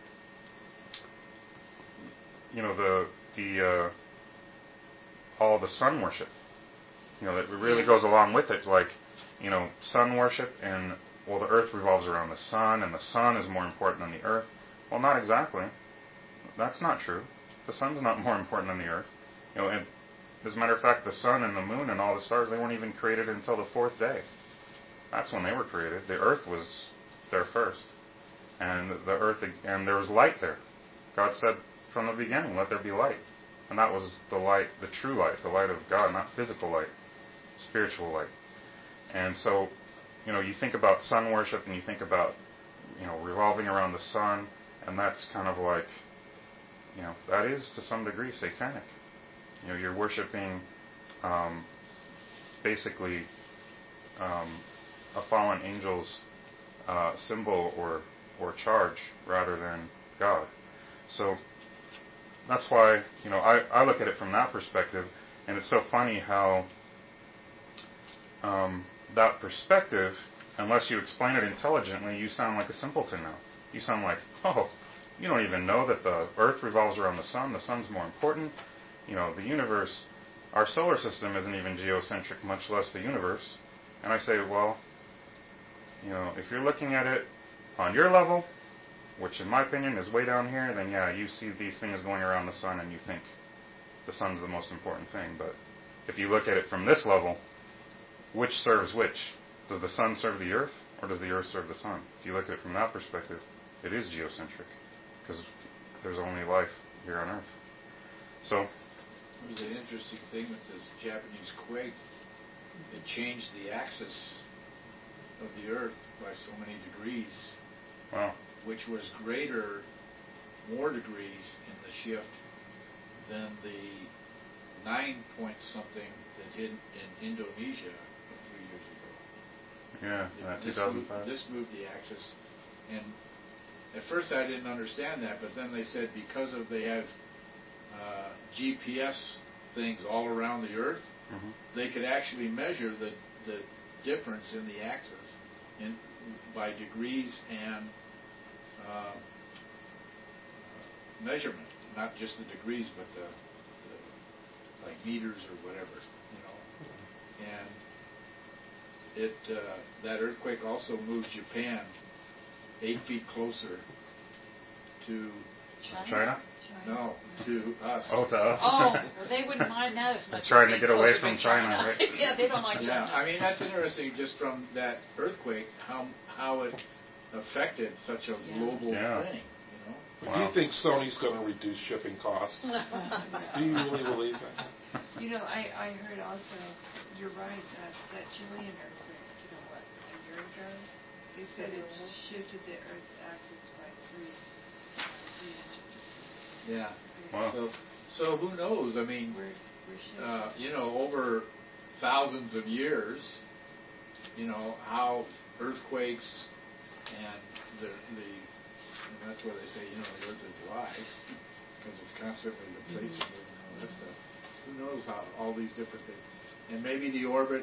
[SPEAKER 3] you know, the the uh, all the sun worship, you know, that really goes along with it, like, you know, sun worship, and well, the earth revolves around the sun, and the sun is more important than the earth. Well, not exactly. That's not true. The sun's not more important than the earth. You know, and as a matter of fact, the sun and the moon and all the stars, they weren't even created until the fourth day. That's when they were created. The earth was there first. And the earth, and there was light there. God said from the beginning, let there be light. And that was the light, the true light, the light of God, not physical light, spiritual light. And so, you know, you think about sun worship and you think about, you know, revolving around the sun, and that's kind of like, you know, that is to some degree satanic. You know, you're worshiping um, basically um, a fallen angel's uh, symbol or or charge rather than God. So that's why, you know, I, I look at it from that perspective, and it's so funny how um, that perspective, unless you explain it intelligently, you sound like a simpleton now. You sound like, oh, you don't even know that the earth revolves around the sun, the sun's more important. You know, the universe, our solar system isn't even geocentric, much less the universe. And I say, well, you know, if you're looking at it on your level, which in my opinion is way down here, then yeah, you see these things going around the sun and you think the sun's the most important thing. But if you look at it from this level, which serves which? Does the sun serve the earth, or does the earth serve the sun? If you look at it from that perspective, it is geocentric, because there's only life here on earth. So
[SPEAKER 2] it was an interesting thing with this Japanese quake. It changed the axis of the earth by so many degrees.
[SPEAKER 3] Wow.
[SPEAKER 2] Which was greater, more degrees in the shift than the nine point something that hit in Indonesia three years ago.
[SPEAKER 3] Yeah, uh,
[SPEAKER 2] this,
[SPEAKER 3] two thousand five.
[SPEAKER 2] moved, this moved the axis, and at first I didn't understand that, but then they said because of they have uh, G P S things all around the earth,
[SPEAKER 3] mm-hmm.
[SPEAKER 2] they could actually measure the the difference in the axis in by degrees and Uh, measurement, not just the degrees, but the, the like meters or whatever, you know. And it uh, that earthquake also moved Japan eight feet closer to
[SPEAKER 1] China?
[SPEAKER 3] China?
[SPEAKER 1] China?
[SPEAKER 2] No, to us.
[SPEAKER 3] Oh, to us.
[SPEAKER 1] Oh, well, they wouldn't mind that as much.
[SPEAKER 3] Trying
[SPEAKER 1] as
[SPEAKER 3] to
[SPEAKER 1] being
[SPEAKER 3] get away
[SPEAKER 1] closer
[SPEAKER 3] from
[SPEAKER 1] to
[SPEAKER 3] China, right?
[SPEAKER 1] Yeah, they don't like
[SPEAKER 2] Yeah,
[SPEAKER 1] China.
[SPEAKER 2] I mean that's interesting. Just from that earthquake, how how it affected such a
[SPEAKER 1] Yeah.
[SPEAKER 2] global
[SPEAKER 3] Yeah.
[SPEAKER 2] thing, you know.
[SPEAKER 3] Wow.
[SPEAKER 4] Do you think Sony's going to reduce shipping costs? Do you really believe that?
[SPEAKER 6] You know, I, I heard also, you're right, that, that Chilean earthquake, you know what, a year ago, they said it shifted the Earth's axis by three, uh, three inches.
[SPEAKER 2] Yeah.
[SPEAKER 3] Wow.
[SPEAKER 2] So so who knows? I mean,
[SPEAKER 6] We're, we're shifting.
[SPEAKER 2] uh, you know, over thousands of years, you know, how earthquakes and the, the and that's where they say, you know, the earth is alive because it's constantly the plates are moving and all that stuff. Who knows how all these different things. And maybe the orbit,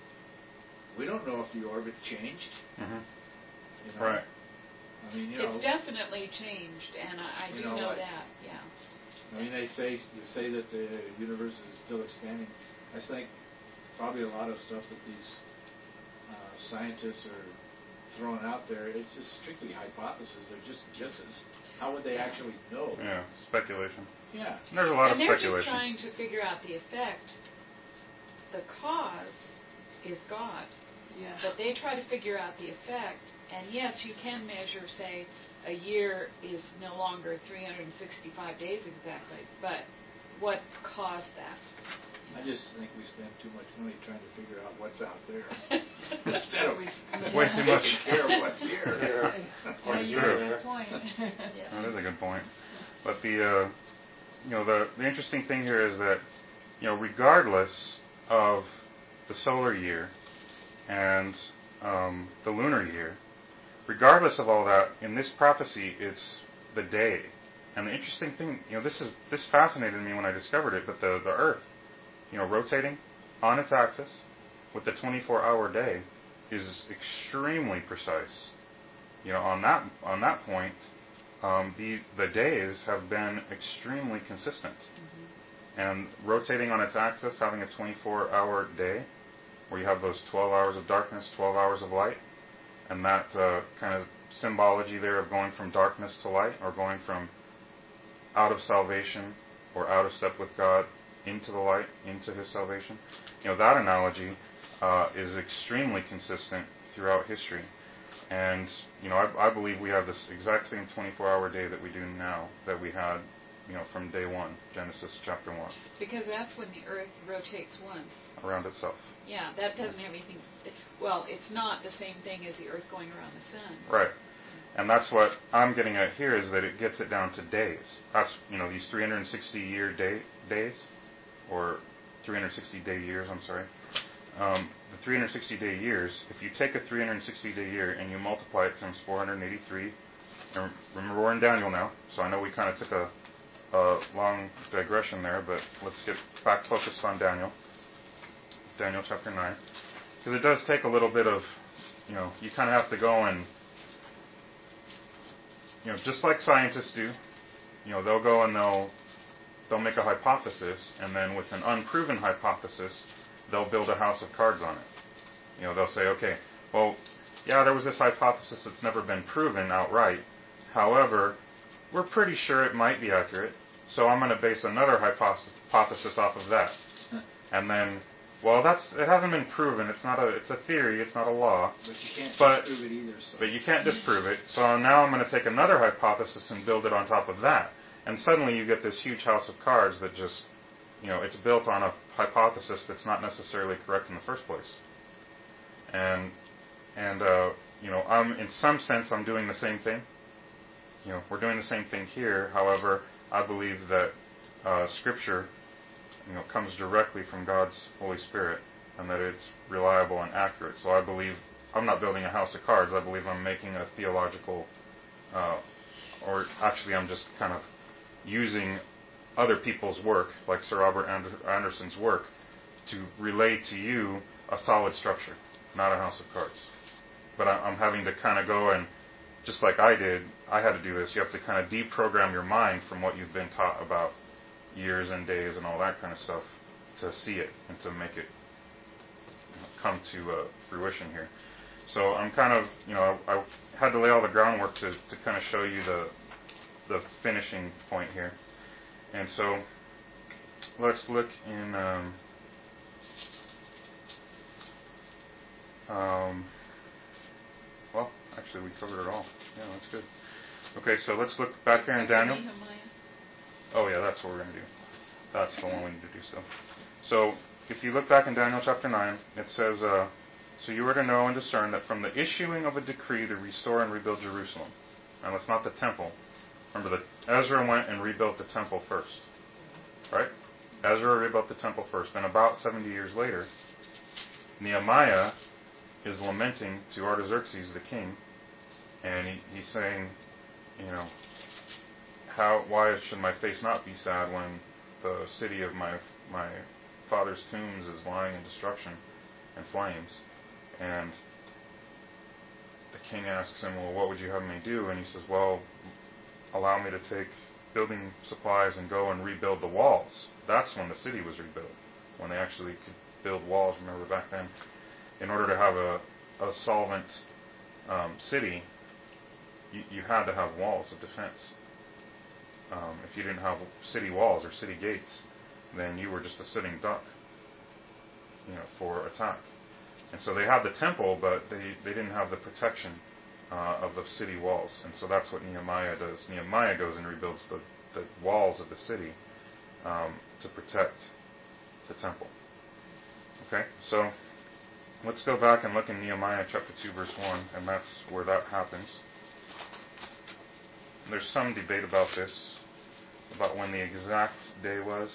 [SPEAKER 2] we don't know if the orbit changed.
[SPEAKER 3] Mm-hmm.
[SPEAKER 2] You know?
[SPEAKER 3] Right.
[SPEAKER 2] I mean, you know.
[SPEAKER 1] It's definitely changed, and I, I do
[SPEAKER 2] You know,
[SPEAKER 1] know
[SPEAKER 2] like-
[SPEAKER 1] that, yeah.
[SPEAKER 2] I mean, they say you say that the universe is still expanding. I think probably a lot of stuff that these uh, scientists are throwing out there, it's just strictly hypotheses. They're just guesses. How would they actually know?
[SPEAKER 3] Yeah, speculation.
[SPEAKER 2] Yeah.
[SPEAKER 3] And there's a lot
[SPEAKER 1] And
[SPEAKER 3] of
[SPEAKER 1] they're
[SPEAKER 3] speculation.
[SPEAKER 1] just trying to figure out the effect. The cause is God.
[SPEAKER 6] Yeah.
[SPEAKER 1] But they try to figure out the effect. And yes, you can measure, say, a year is no longer three hundred sixty-five days exactly, but what caused that?
[SPEAKER 2] I just think we spend too much money trying to figure out what's out there instead of
[SPEAKER 3] Way too much.
[SPEAKER 2] taking care of what's here.
[SPEAKER 6] Yeah,
[SPEAKER 3] That's
[SPEAKER 6] you
[SPEAKER 3] true.
[SPEAKER 6] have a good point.
[SPEAKER 1] Yeah.
[SPEAKER 3] That is a good point. But the, uh, you know, the the interesting thing here is that, you know, regardless of the solar year and um, the lunar year, regardless of all that, in this prophecy, it's the day. And the interesting thing, you know, this is this fascinated me when I discovered it. But the the Earth, you know, rotating on its axis with the twenty-four hour day is extremely precise. You know, on that on that point, um, the the days have been extremely consistent. Mm-hmm. And rotating on its axis, having a twenty-four hour day, where you have those twelve hours of darkness, twelve hours of light, and that uh, kind of symbology there of going from darkness to light, or going from out of salvation or out of step with God into the light, into His salvation. You know, that analogy uh, is extremely consistent throughout history. And, you know, I, I believe we have this exact same twenty-four hour day that we do now, that we had, you know, from day one, Genesis chapter one.
[SPEAKER 1] Because that's when the earth rotates once.
[SPEAKER 3] Around itself.
[SPEAKER 1] Yeah, that doesn't have anything, well, it's not the same thing as the earth going around the sun.
[SPEAKER 3] Right. And that's what I'm getting at here, is that it gets it down to days. That's, you know, these three hundred sixty year day, days, or three hundred sixty day years, I'm sorry. Um, the three hundred sixty day years, if you take a three hundred sixty day year and you multiply it times four hundred eighty-three, and remember we're in Daniel now, so I know we kind of took a, a long digression there, but let's get back focused on Daniel. Daniel chapter nine. Because it does take a little bit of, you know, you kind of have to go and, you know, just like scientists do, you know, they'll go and they'll they'll make a hypothesis, and then with an unproven hypothesis, they'll build a house of cards on it. You know, they'll say, okay, well, yeah, there was this hypothesis that's never been proven outright. However, we're pretty sure it might be accurate, so I'm going to base another hypothesis off of that. And then, well, that's it hasn't been proven. It's not a it's a theory. It's not a law.
[SPEAKER 2] But you can't
[SPEAKER 3] but,
[SPEAKER 2] disprove it either. So.
[SPEAKER 3] But you can't disprove it. So now I'm going to take another hypothesis and build it on top of that. And suddenly you get this huge house of cards that just, you know, it's built on a hypothesis that's not necessarily correct in the first place. And, and uh, you know, I'm in some sense I'm doing the same thing. You know, we're doing the same thing here. However, I believe that uh, Scripture, you know, comes directly from God's Holy Spirit, and that it's reliable and accurate. So I believe I'm not building a house of cards. I believe I'm making a theological, uh, or actually I'm just kind of using other people's work, like Sir Robert Anderson's work, to relay to you a solid structure, not a house of cards. But I'm having to kind of go and, just like I did, I had to do this. You have to kind of deprogram your mind from what you've been taught about years and days and all that kind of stuff to see it and to make it come to uh, fruition here. So I'm kind of, you know, I, I had to lay all the groundwork to, to kind of show you the the finishing point here. And so let's look in um, um, well, actually we covered it all. Yeah, that's good. Okay, so let's look back here in Daniel. Oh yeah, that's what we're going to do. That's the one we need to do still. So if you look back in Daniel chapter nine, it says, uh, so you are to know and discern that from the issuing of a decree to restore and rebuild Jerusalem. Now it's not the temple. Remember that Ezra went and rebuilt the temple first. Right? Ezra rebuilt the temple first. Then about seventy years later, Nehemiah is lamenting to Artaxerxes the king, and he, he's saying, you know, how why should my face not be sad when the city of my my father's tombs is lying in destruction and flames? And the king asks him, well, what would you have me do? And he says, well, allow me to take building supplies and go and rebuild the walls. That's when the city was rebuilt, when they actually could build walls. Remember back then, in order to have a, a solvent um, city, you, you had to have walls of defense. Um, if you didn't have city walls or city gates, then you were just a sitting duck, you know, for attack. And so they had the temple, but they, they didn't have the protection uh, of the city walls. And so that's what Nehemiah does. Nehemiah goes and rebuilds the, the walls of the city um, to protect the temple. Okay, so let's go back and look in Nehemiah chapter two, verse one, and that's where that happens. There's some debate about this, about when the exact day was.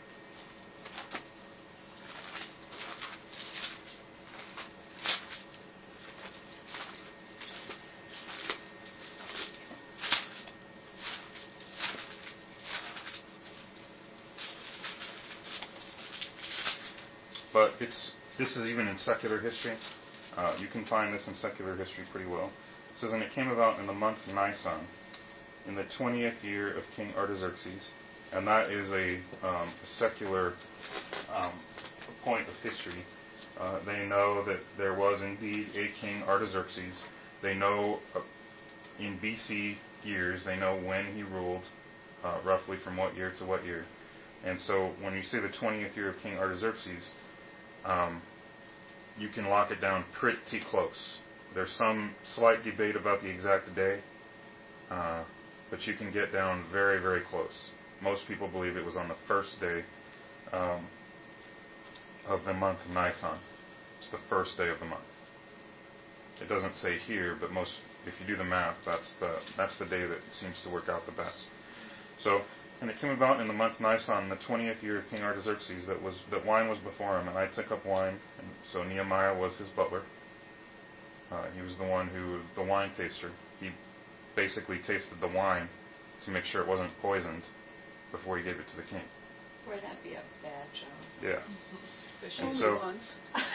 [SPEAKER 3] But it's this is even in secular history. Uh, you can find this in secular history pretty well. It says, and it came about in the month Nisan, in the twentieth year of King Artaxerxes, and that is a, um, a secular um, point of history. Uh, they know that there was indeed a King Artaxerxes. They know uh, in B C years, they know when he ruled, uh, roughly from what year to what year. And so when you say the twentieth year of King Artaxerxes, um, you can lock it down pretty close There's some slight debate about the exact day, uh, but you can get down very, very close. Most people believe it was on the first day um, of the month Nisan. It's the first day of the month. It doesn't say here, but most, if you do the math, that's the that's the day that seems to work out the best. So, and it came about in the month Nisan, the twentieth year of King Artaxerxes, that was that wine was before him, and I took up wine. And so Nehemiah was his butler. Uh, he was the one who, the wine taster. He basically tasted the wine to make sure it wasn't poisoned before he gave it to the king.
[SPEAKER 1] Boy, that'd be a bad job.
[SPEAKER 3] Yeah.
[SPEAKER 1] Especially
[SPEAKER 3] And so-
[SPEAKER 5] once.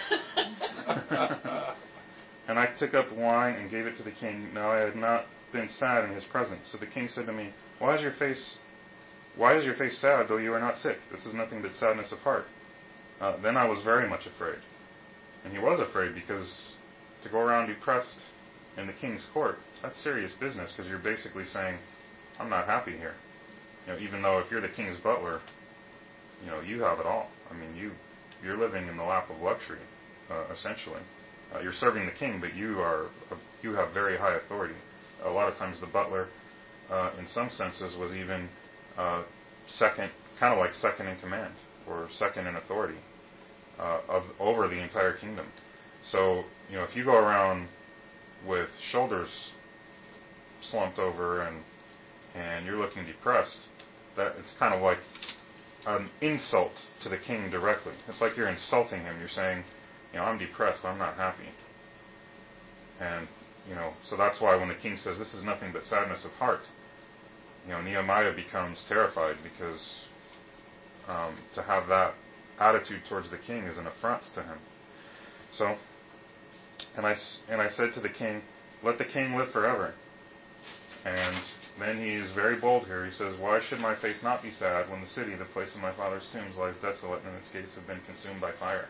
[SPEAKER 3] And I took up wine and gave it to the king. Now I had not been sad in his presence. So the king said to me, Why is your face why is your face sad, though you are not sick? This is nothing but sadness of heart. Uh, then I was very much afraid. And he was afraid, because to go around depressed in the king's court, that's serious business, because you're basically saying, I'm not happy here. You know, even though if you're the king's butler, you know, you have it all. I mean, you, you're living in the lap of luxury, uh, essentially. Uh, you're serving the king, but you are you have very high authority. A lot of times the butler, uh, in some senses, was even uh, second, kind of like second in command, or second in authority uh, of over the entire kingdom. So, you know, if you go around with shoulders slumped over and and you're looking depressed, that it's kind of like an insult to the king directly. It's like you're insulting him. You're saying, you know, I'm depressed, I'm not happy. And, you know, so that's why when the king says this is nothing but sadness of heart, you know, Nehemiah becomes terrified, because um, to have that attitude towards the king is an affront to him. So, and I, and I said to the king, let the king live forever. And then he is very bold here. He says, why should my face not be sad when the city, the place of my father's tombs, lies desolate and its gates have been consumed by fire?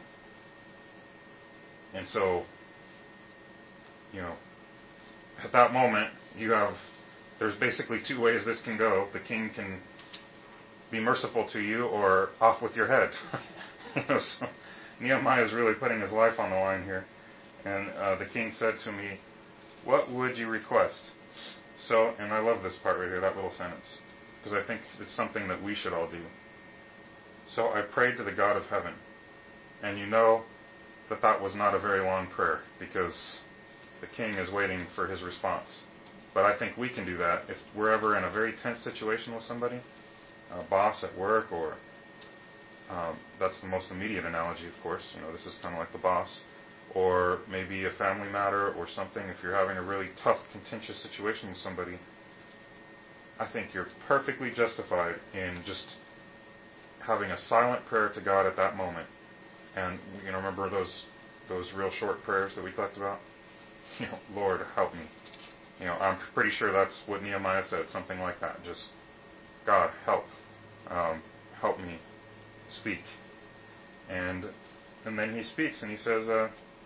[SPEAKER 3] And so, you know, at that moment, you have, there's basically two ways this can go. The king can be merciful to you, or off with your head. You know, so Nehemiah is really putting his life on the line here. And uh, the king said to me, what would you request? So, and I love this part right here, that little sentence, because I think it's something that we should all do. So I prayed to the God of heaven. And you know that that was not a very long prayer, because the king is waiting for his response. But I think we can do that if we're ever in a very tense situation with somebody, a boss at work, or um, that's the most immediate analogy, of course. You know, this is kind of like the boss. Or maybe a family matter or something. If you're having a really tough, contentious situation with somebody, I think you're perfectly justified in just having a silent prayer to God at that moment. And, you know, remember those those real short prayers that we talked about? You know, Lord, help me. You know, I'm pretty sure that's what Nehemiah said, something like that. Just, God, help. Um, help me speak. And and then he speaks and he says, uh,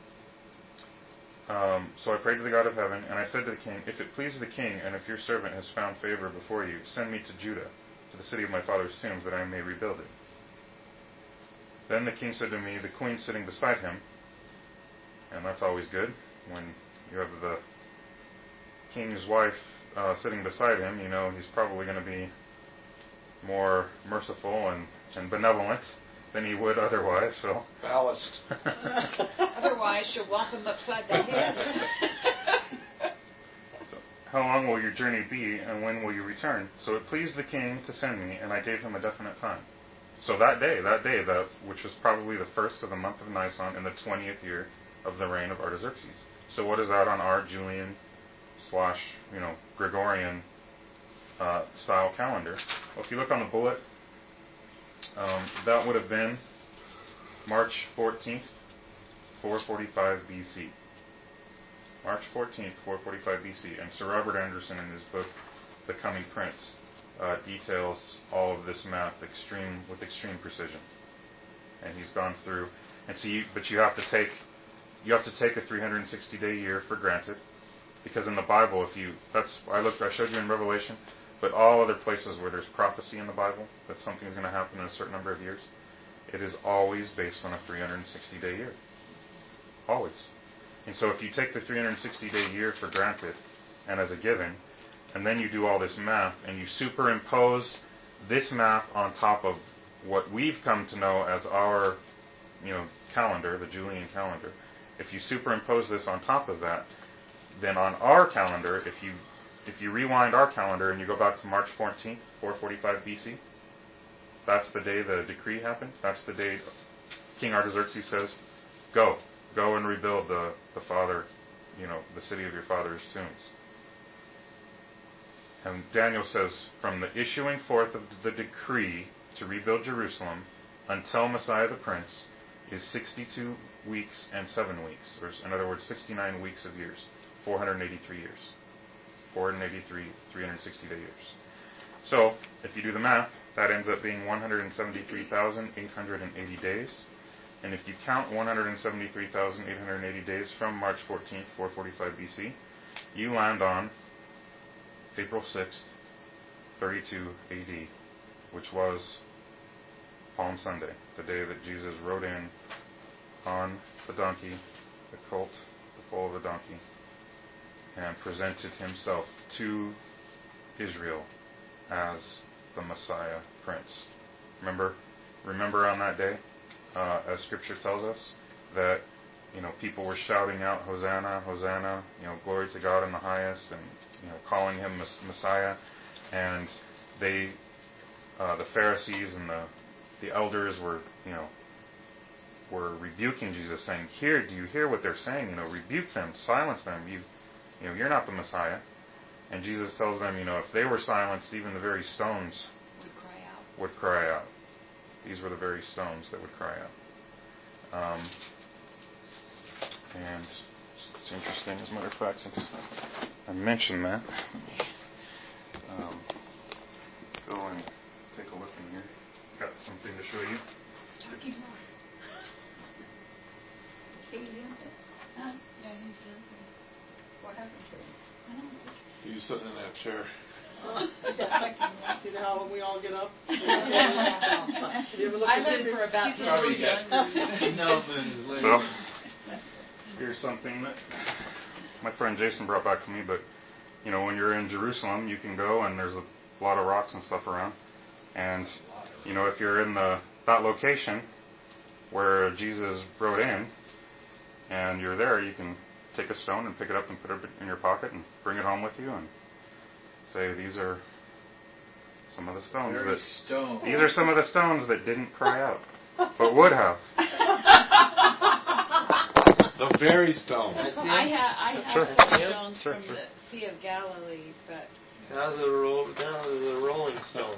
[SPEAKER 3] um, so I prayed to the God of heaven, and I said to the king, if it pleases the king, and if your servant has found favor before you, send me to Judah, to the city of my father's tombs, that I may rebuild it. Then the king said to me, the queen sitting beside him, and that's always good, when you have the king's wife uh, sitting beside him, you know he's probably going to be more merciful and, and benevolent than he would otherwise. So
[SPEAKER 4] Ballast.
[SPEAKER 1] Otherwise, she'll whop him upside the head.
[SPEAKER 3] So, how long will your journey be, and when will you return? So it pleased the king to send me, and I gave him a definite time. So that day, that day, that which was probably the first of the month of Nisan in the twentieth year of the reign of Artaxerxes. So what is that on our Julian slash, you know, Gregorian uh, style calendar? Well, if you look on the bullet, um, that would have been March fourteenth, four forty-five B C. March fourteenth, four forty-five B C. And Sir Robert Anderson, in his book, The Coming Prince, uh, details all of this math extreme with extreme precision. And he's gone through, and see, but you have to take, you have to take a three hundred sixty day year for granted, because in the Bible, if you, that's, I looked, I showed you in Revelation, but all other places where there's prophecy in the Bible that something's going to happen in a certain number of years, it is always based on a three hundred sixty day year. Always. And so if you take the three hundred sixty day year for granted and as a given, and then you do all this math and you superimpose this math on top of what we've come to know as our, you know, calendar, the Julian calendar, if you superimpose this on top of that, then on our calendar, if you if you rewind our calendar and you go back to March fourteenth, four forty-five B C, that's the day the decree happened. That's the day King Artaxerxes says, go, go and rebuild the, the father, you know, the city of your father's tombs. And Daniel says, from the issuing forth of the decree to rebuild Jerusalem until Messiah the Prince is sixty-two weeks and seven weeks, or in other words, sixty-nine weeks of years, four hundred eighty-three years. four hundred eighty-three, three hundred sixty day years. So, if you do the math, that ends up being one hundred seventy-three thousand eight hundred eighty days. And if you count one hundred seventy-three thousand eight hundred eighty days from March fourteenth, four forty-five B C, you land on April sixth, thirty-two A D, which was Palm Sunday, the day that Jesus rode in on the donkey, the colt, the foal of the donkey, and presented himself to Israel as the Messiah Prince. Remember, remember on that day, uh, as Scripture tells us, that you know people were shouting out, "Hosanna, Hosanna!" You know, glory to God in the highest, and you know, calling him Messiah. And they, uh, the Pharisees and the the elders were, you know, were rebuking Jesus, saying, "Here, do you hear what they're saying? You know, rebuke them, silence them. You, you know, you're not the Messiah." And Jesus tells them, you know, if they were silenced, even the very stones
[SPEAKER 1] would cry out.
[SPEAKER 3] Would cry out. These were the very stones that would cry out. Um, and it's interesting, as a matter of fact, since I mentioned that, um, go and take a look in here. Got something to show you.
[SPEAKER 1] Talking more.
[SPEAKER 5] Is he limping?
[SPEAKER 1] Huh? Yeah, he's limping.
[SPEAKER 5] What happened to him?
[SPEAKER 1] I don't know.
[SPEAKER 4] You sitting in that chair.
[SPEAKER 5] Uh, that like him,
[SPEAKER 7] You know how when we all get up?
[SPEAKER 5] yeah.
[SPEAKER 7] You ever look
[SPEAKER 1] I
[SPEAKER 7] at
[SPEAKER 1] live
[SPEAKER 7] him?
[SPEAKER 1] for about
[SPEAKER 7] He's
[SPEAKER 1] ten
[SPEAKER 7] probably
[SPEAKER 1] years.
[SPEAKER 7] younger.
[SPEAKER 3] So, here's something that my friend Jason brought back to me, but, you know, when you're in Jerusalem, you can go and there's a lot of rocks and stuff around. And, you know, if you're in the that location where Jesus rode in and you're there, you can take a stone and pick it up and put it in your pocket and bring it home with you and say, these are some of the stones
[SPEAKER 2] Very
[SPEAKER 3] that
[SPEAKER 2] stone.
[SPEAKER 3] these are some of the stones that didn't cry out, but would have.
[SPEAKER 4] The very stones.
[SPEAKER 1] I have I have
[SPEAKER 3] Sure.
[SPEAKER 1] some
[SPEAKER 3] Yep.
[SPEAKER 1] stones
[SPEAKER 3] Sure,
[SPEAKER 1] from
[SPEAKER 3] sure.
[SPEAKER 1] the Sea of Galilee, but
[SPEAKER 8] Now the roll, now the Rolling Stones.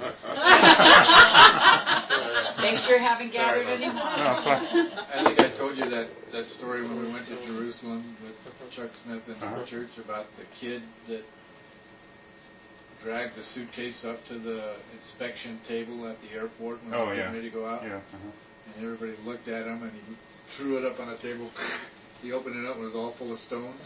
[SPEAKER 1] they sure haven't gathered any more.
[SPEAKER 3] No, it's fine.
[SPEAKER 2] I think I told you that, that story when we went to Jerusalem with Chuck Smith in
[SPEAKER 3] Uh-huh.
[SPEAKER 2] our church about the kid that dragged the suitcase up to the inspection table at the airport when
[SPEAKER 3] Oh,
[SPEAKER 2] we were
[SPEAKER 3] yeah.
[SPEAKER 2] getting ready to go out.
[SPEAKER 3] Yeah. Uh-huh.
[SPEAKER 2] And everybody looked at him and he threw it up on a table. He opened it up and it was all full of stones.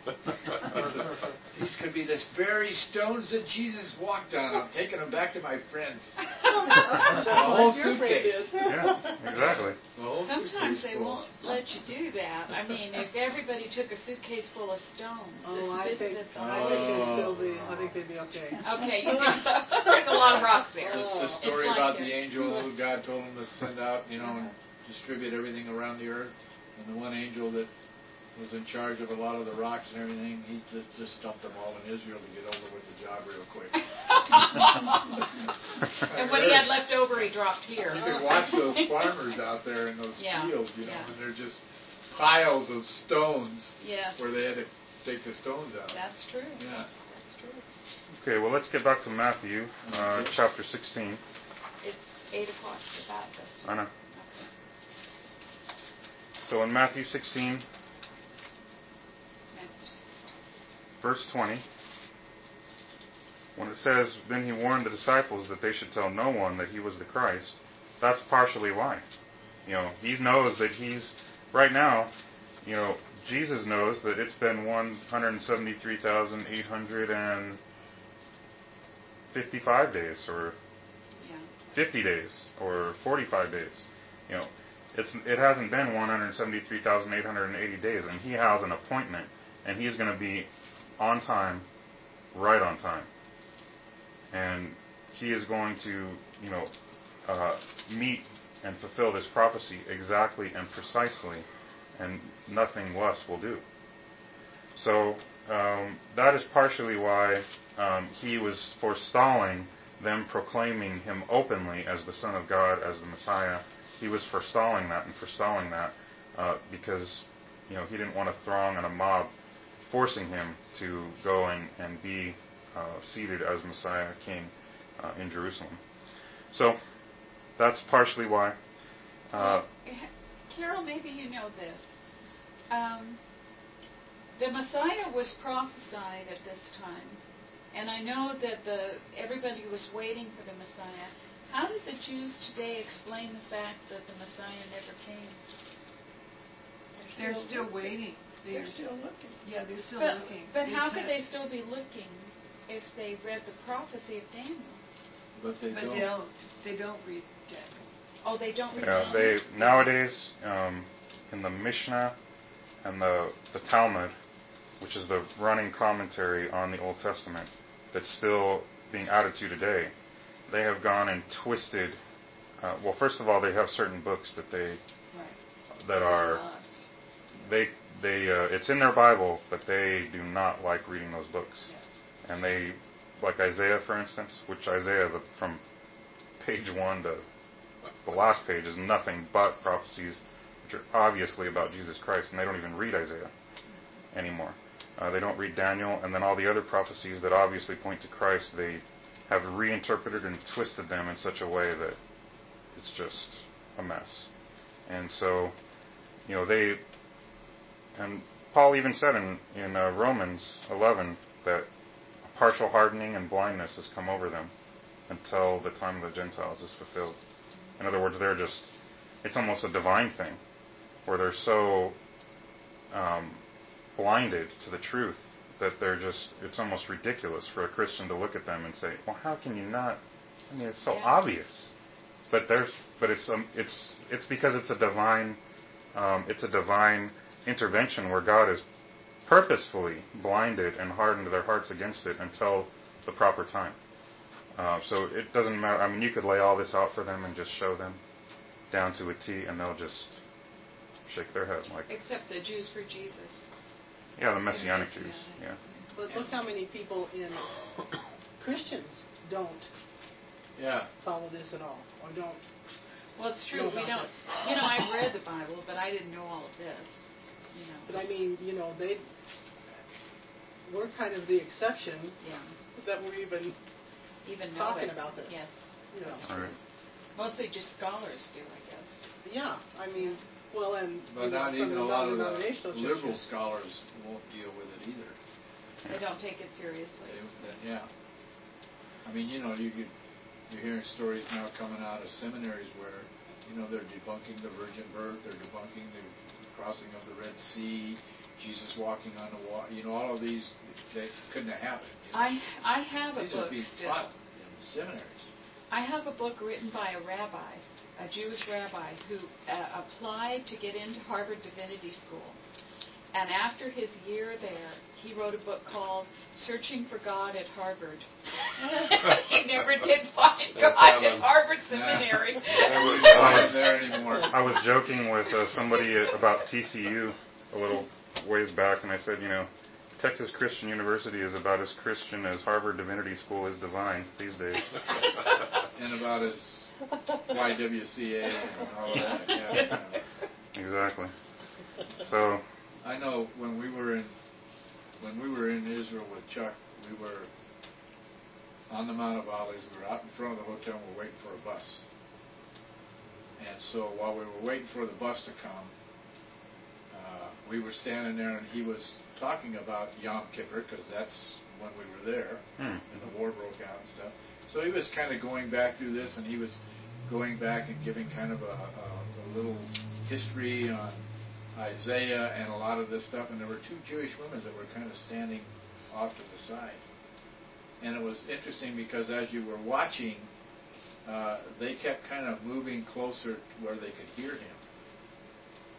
[SPEAKER 2] These could be the very stones that Jesus walked on. I'm taking them back to my friends.
[SPEAKER 7] Just
[SPEAKER 2] The whole
[SPEAKER 7] like your friend
[SPEAKER 2] suitcase.
[SPEAKER 7] did.
[SPEAKER 3] Yeah, exactly.
[SPEAKER 2] The whole
[SPEAKER 1] Sometimes
[SPEAKER 2] suitcase
[SPEAKER 1] they
[SPEAKER 2] full.
[SPEAKER 1] won't let you do that. I mean, if everybody took a suitcase full of stones,
[SPEAKER 7] Oh,
[SPEAKER 1] it's
[SPEAKER 7] I
[SPEAKER 1] just
[SPEAKER 7] think,
[SPEAKER 1] that the
[SPEAKER 7] I
[SPEAKER 1] whole-
[SPEAKER 7] think they'd still be, I think they'd be okay.
[SPEAKER 1] Okay, you think so? There's a lot of rocks there.
[SPEAKER 2] The, the
[SPEAKER 1] It's
[SPEAKER 2] story
[SPEAKER 1] like
[SPEAKER 2] about
[SPEAKER 1] it.
[SPEAKER 2] the angel who God told him to send out, you know, and distribute everything around the earth. And the one angel that was in charge of a lot of the rocks and everything, he just, just dumped them all in Israel to get over with the job real quick.
[SPEAKER 1] And what he had left over, he dropped here.
[SPEAKER 2] You could watch those farmers out there in those
[SPEAKER 1] Yeah,
[SPEAKER 2] fields, you know,
[SPEAKER 1] yeah.
[SPEAKER 2] and they're just piles of stones
[SPEAKER 1] Yes,
[SPEAKER 2] where they had to take the stones out.
[SPEAKER 1] that's true.
[SPEAKER 2] Yeah.
[SPEAKER 1] That's true.
[SPEAKER 3] Okay, well, let's get back to Matthew, uh, chapter sixteen.
[SPEAKER 1] It's eight o'clock for that festival.
[SPEAKER 3] I know.
[SPEAKER 1] Okay.
[SPEAKER 3] So in Matthew sixteen,
[SPEAKER 1] Matthew six.
[SPEAKER 3] verse twenty, when it says, then he warned the disciples that they should tell no one that he was the Christ, that's partially why. You know, he knows that he's, right now, you know, Jesus knows that it's been one hundred seventy-three thousand eight hundred fifty-five days, or
[SPEAKER 1] Yeah.
[SPEAKER 3] fifty days, or forty-five days. You know, It's it hasn't been one hundred seventy-three thousand eight hundred eighty days, and he has an appointment, and he's going to be on time, right on time, and he is going to, you know, uh, meet and fulfill this prophecy exactly and precisely, and nothing less will do. So um, that is partially why um, he was forestalling them proclaiming him openly as the Son of God, as the Messiah. He was forestalling that and forestalling that uh, because, you know, he didn't want a throng and a mob forcing him to go and, and be uh, seated as Messiah King uh, in Jerusalem. So that's partially why. Uh,
[SPEAKER 1] well, Carol, maybe you know this. Um, the Messiah was prophesied at this time, and I know that the everybody was waiting for the Messiah. How did the Jews today explain the fact that the Messiah never came?
[SPEAKER 6] They're still waiting.
[SPEAKER 5] They're still looking.
[SPEAKER 6] Yeah, they're still
[SPEAKER 1] But,
[SPEAKER 6] looking.
[SPEAKER 1] but
[SPEAKER 6] They
[SPEAKER 1] how
[SPEAKER 6] can't-
[SPEAKER 1] could they still be looking if they read the prophecy of Daniel?
[SPEAKER 2] But they
[SPEAKER 6] But
[SPEAKER 2] don't.
[SPEAKER 6] they don't. They don't read Daniel.
[SPEAKER 1] Oh, they don't read
[SPEAKER 3] yeah,
[SPEAKER 1] Daniel?
[SPEAKER 3] they nowadays um, in the Mishnah and the the Talmud, which is the running commentary on the Old Testament, that's still being added to today. They have gone and twisted. Uh, well, first of all, they have certain books that they
[SPEAKER 6] Right.
[SPEAKER 3] that are they they uh, it's in their Bible, but they do not like reading those books.
[SPEAKER 6] Yes.
[SPEAKER 3] And they, like Isaiah, for instance, which Isaiah the, from page one to the last page is nothing but prophecies which are obviously about Jesus Christ, and they don't even read Isaiah anymore. Uh, they don't read Daniel, and then all the other prophecies that obviously point to Christ, they have reinterpreted and twisted them in such a way that it's just a mess. And so, you know, they, and Paul even said in, in uh, Romans eleven that a partial hardening and blindness has come over them until the time of the Gentiles is fulfilled. In other words, they're just, it's almost a divine thing, where they're so um, blinded to the truth that they're just, it's almost ridiculous for a Christian to look at them and say, well, how can you not, I mean, it's so
[SPEAKER 1] Yeah.
[SPEAKER 3] obvious. But there's, but it's, um, it's, it's because it's a divine, um, it's a divine intervention where God has purposefully blinded and hardened their hearts against it until the proper time. Uh, so it doesn't matter. I mean, you could lay all this out for them and just show them down to a T, and they'll just shake their head like.
[SPEAKER 1] Except the Jews for Jesus.
[SPEAKER 3] Yeah, the Messianic
[SPEAKER 1] The
[SPEAKER 3] Jews.
[SPEAKER 1] Messianic.
[SPEAKER 3] Yeah.
[SPEAKER 7] But look how many people in Christians don't
[SPEAKER 2] Yeah.
[SPEAKER 7] follow this at all, or don't.
[SPEAKER 1] Well, it's true.
[SPEAKER 7] Know
[SPEAKER 1] We
[SPEAKER 7] about
[SPEAKER 1] don't.
[SPEAKER 7] this.
[SPEAKER 1] You know, I've read the Bible, but I didn't know all of this. You know.
[SPEAKER 7] But I mean, you know, they we're kind of the exception
[SPEAKER 1] Yeah.
[SPEAKER 7] that we're even,
[SPEAKER 1] Even know
[SPEAKER 7] talking
[SPEAKER 1] it.
[SPEAKER 7] about this.
[SPEAKER 1] Yes.
[SPEAKER 7] you know.
[SPEAKER 3] All right.
[SPEAKER 1] Mostly just scholars do, I guess.
[SPEAKER 7] Yeah, I mean, well, and
[SPEAKER 2] But
[SPEAKER 7] you know,
[SPEAKER 2] not
[SPEAKER 7] some
[SPEAKER 2] even a lot of the
[SPEAKER 7] non-denominational
[SPEAKER 2] liberal
[SPEAKER 7] churches.
[SPEAKER 2] scholars won't deal with it either.
[SPEAKER 1] They don't take it seriously.
[SPEAKER 2] They, that, yeah. I mean, you know, you could, you're hearing stories now coming out of seminaries where, you know, they're debunking the virgin birth, they're debunking the crossing of the Red Sea, Jesus walking on the water. You know, all of these, they couldn't have happened. You know?
[SPEAKER 1] I I have a
[SPEAKER 2] These are
[SPEAKER 1] book
[SPEAKER 2] being
[SPEAKER 1] still.
[SPEAKER 2] taught in seminaries.
[SPEAKER 1] I have a book written by a rabbi, a Jewish rabbi, who uh, applied to get into Harvard Divinity School. And after his year there, he wrote a book called Searching for God at Harvard. He never did find
[SPEAKER 8] That's
[SPEAKER 1] God
[SPEAKER 8] how
[SPEAKER 1] at
[SPEAKER 8] I'm-
[SPEAKER 1] Harvard
[SPEAKER 2] Yeah.
[SPEAKER 1] Seminary.
[SPEAKER 2] Nobody's not there anymore.
[SPEAKER 3] I was joking with uh, somebody about T C U a little ways back, and I said, you know, Texas Christian University is about as Christian as Harvard Divinity School is divine these days.
[SPEAKER 2] And about his Y W C A and all of that. Yeah.
[SPEAKER 3] Exactly. So,
[SPEAKER 2] I know when we were in when we were in Israel with Chuck, we were on the Mount of Olives. We were out in front of the hotel. and we were waiting for a bus. And so while we were waiting for the bus to come, uh, we were standing there, and he was talking about Yom Kippur because that's when we were there,
[SPEAKER 3] hmm.
[SPEAKER 2] and the war broke out and stuff. So he was kind of going back through this, and he was going back and giving kind of a, a, a little history on Isaiah and a lot of this stuff. And there were two Jewish women that were kind of standing off to the side. And it was interesting because as you were watching, uh, they kept kind of moving closer to where they could hear him.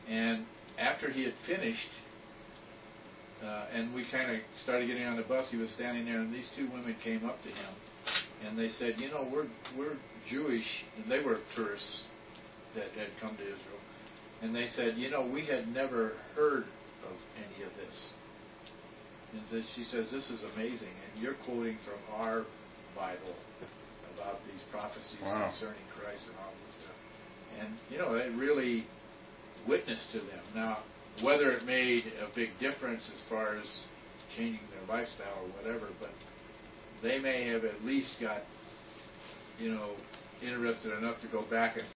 [SPEAKER 2] And after he had finished, uh, and we kind of started getting on the bus, he was standing there, and these two women came up to him, and they said, you know, we're we're Jewish, and they were tourists that had come to Israel, and they said, you know, we had never heard of any of this. And so she says, this is amazing, and you're quoting from our Bible about these prophecies
[SPEAKER 3] Wow.
[SPEAKER 2] concerning Christ and all this stuff. And, you know, it really witnessed to them. Now, whether it made a big difference as far as changing their lifestyle or whatever, but they may have at least got, you know, interested enough to go back and